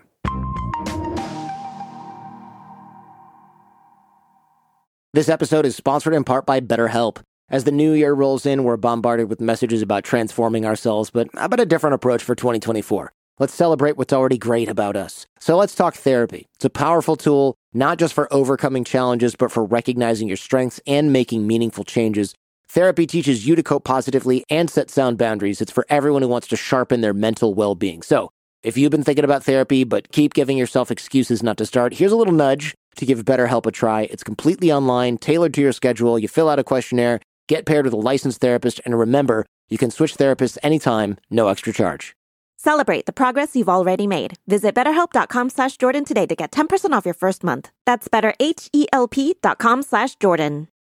This episode is sponsored in part by BetterHelp. As the new year rolls in, we're bombarded with messages about transforming ourselves, but how about a different approach for twenty twenty-four? Let's celebrate what's already great about us. So let's talk therapy. It's a powerful tool, not just for overcoming challenges, but for recognizing your strengths and making meaningful changes. Therapy teaches you to cope positively and set sound boundaries. It's for everyone who wants to sharpen their mental well-being. So if you've been thinking about therapy, but keep giving yourself excuses not to start, here's a little nudge to give BetterHelp a try. It's completely online, tailored to your schedule. You fill out a questionnaire, get paired with a licensed therapist, and remember, You can switch therapists anytime, no extra charge. Celebrate the progress you've already made. Visit betterhelp.com slash Jordan today to get ten percent off your first month. That's betterhelp.com slash Jordan.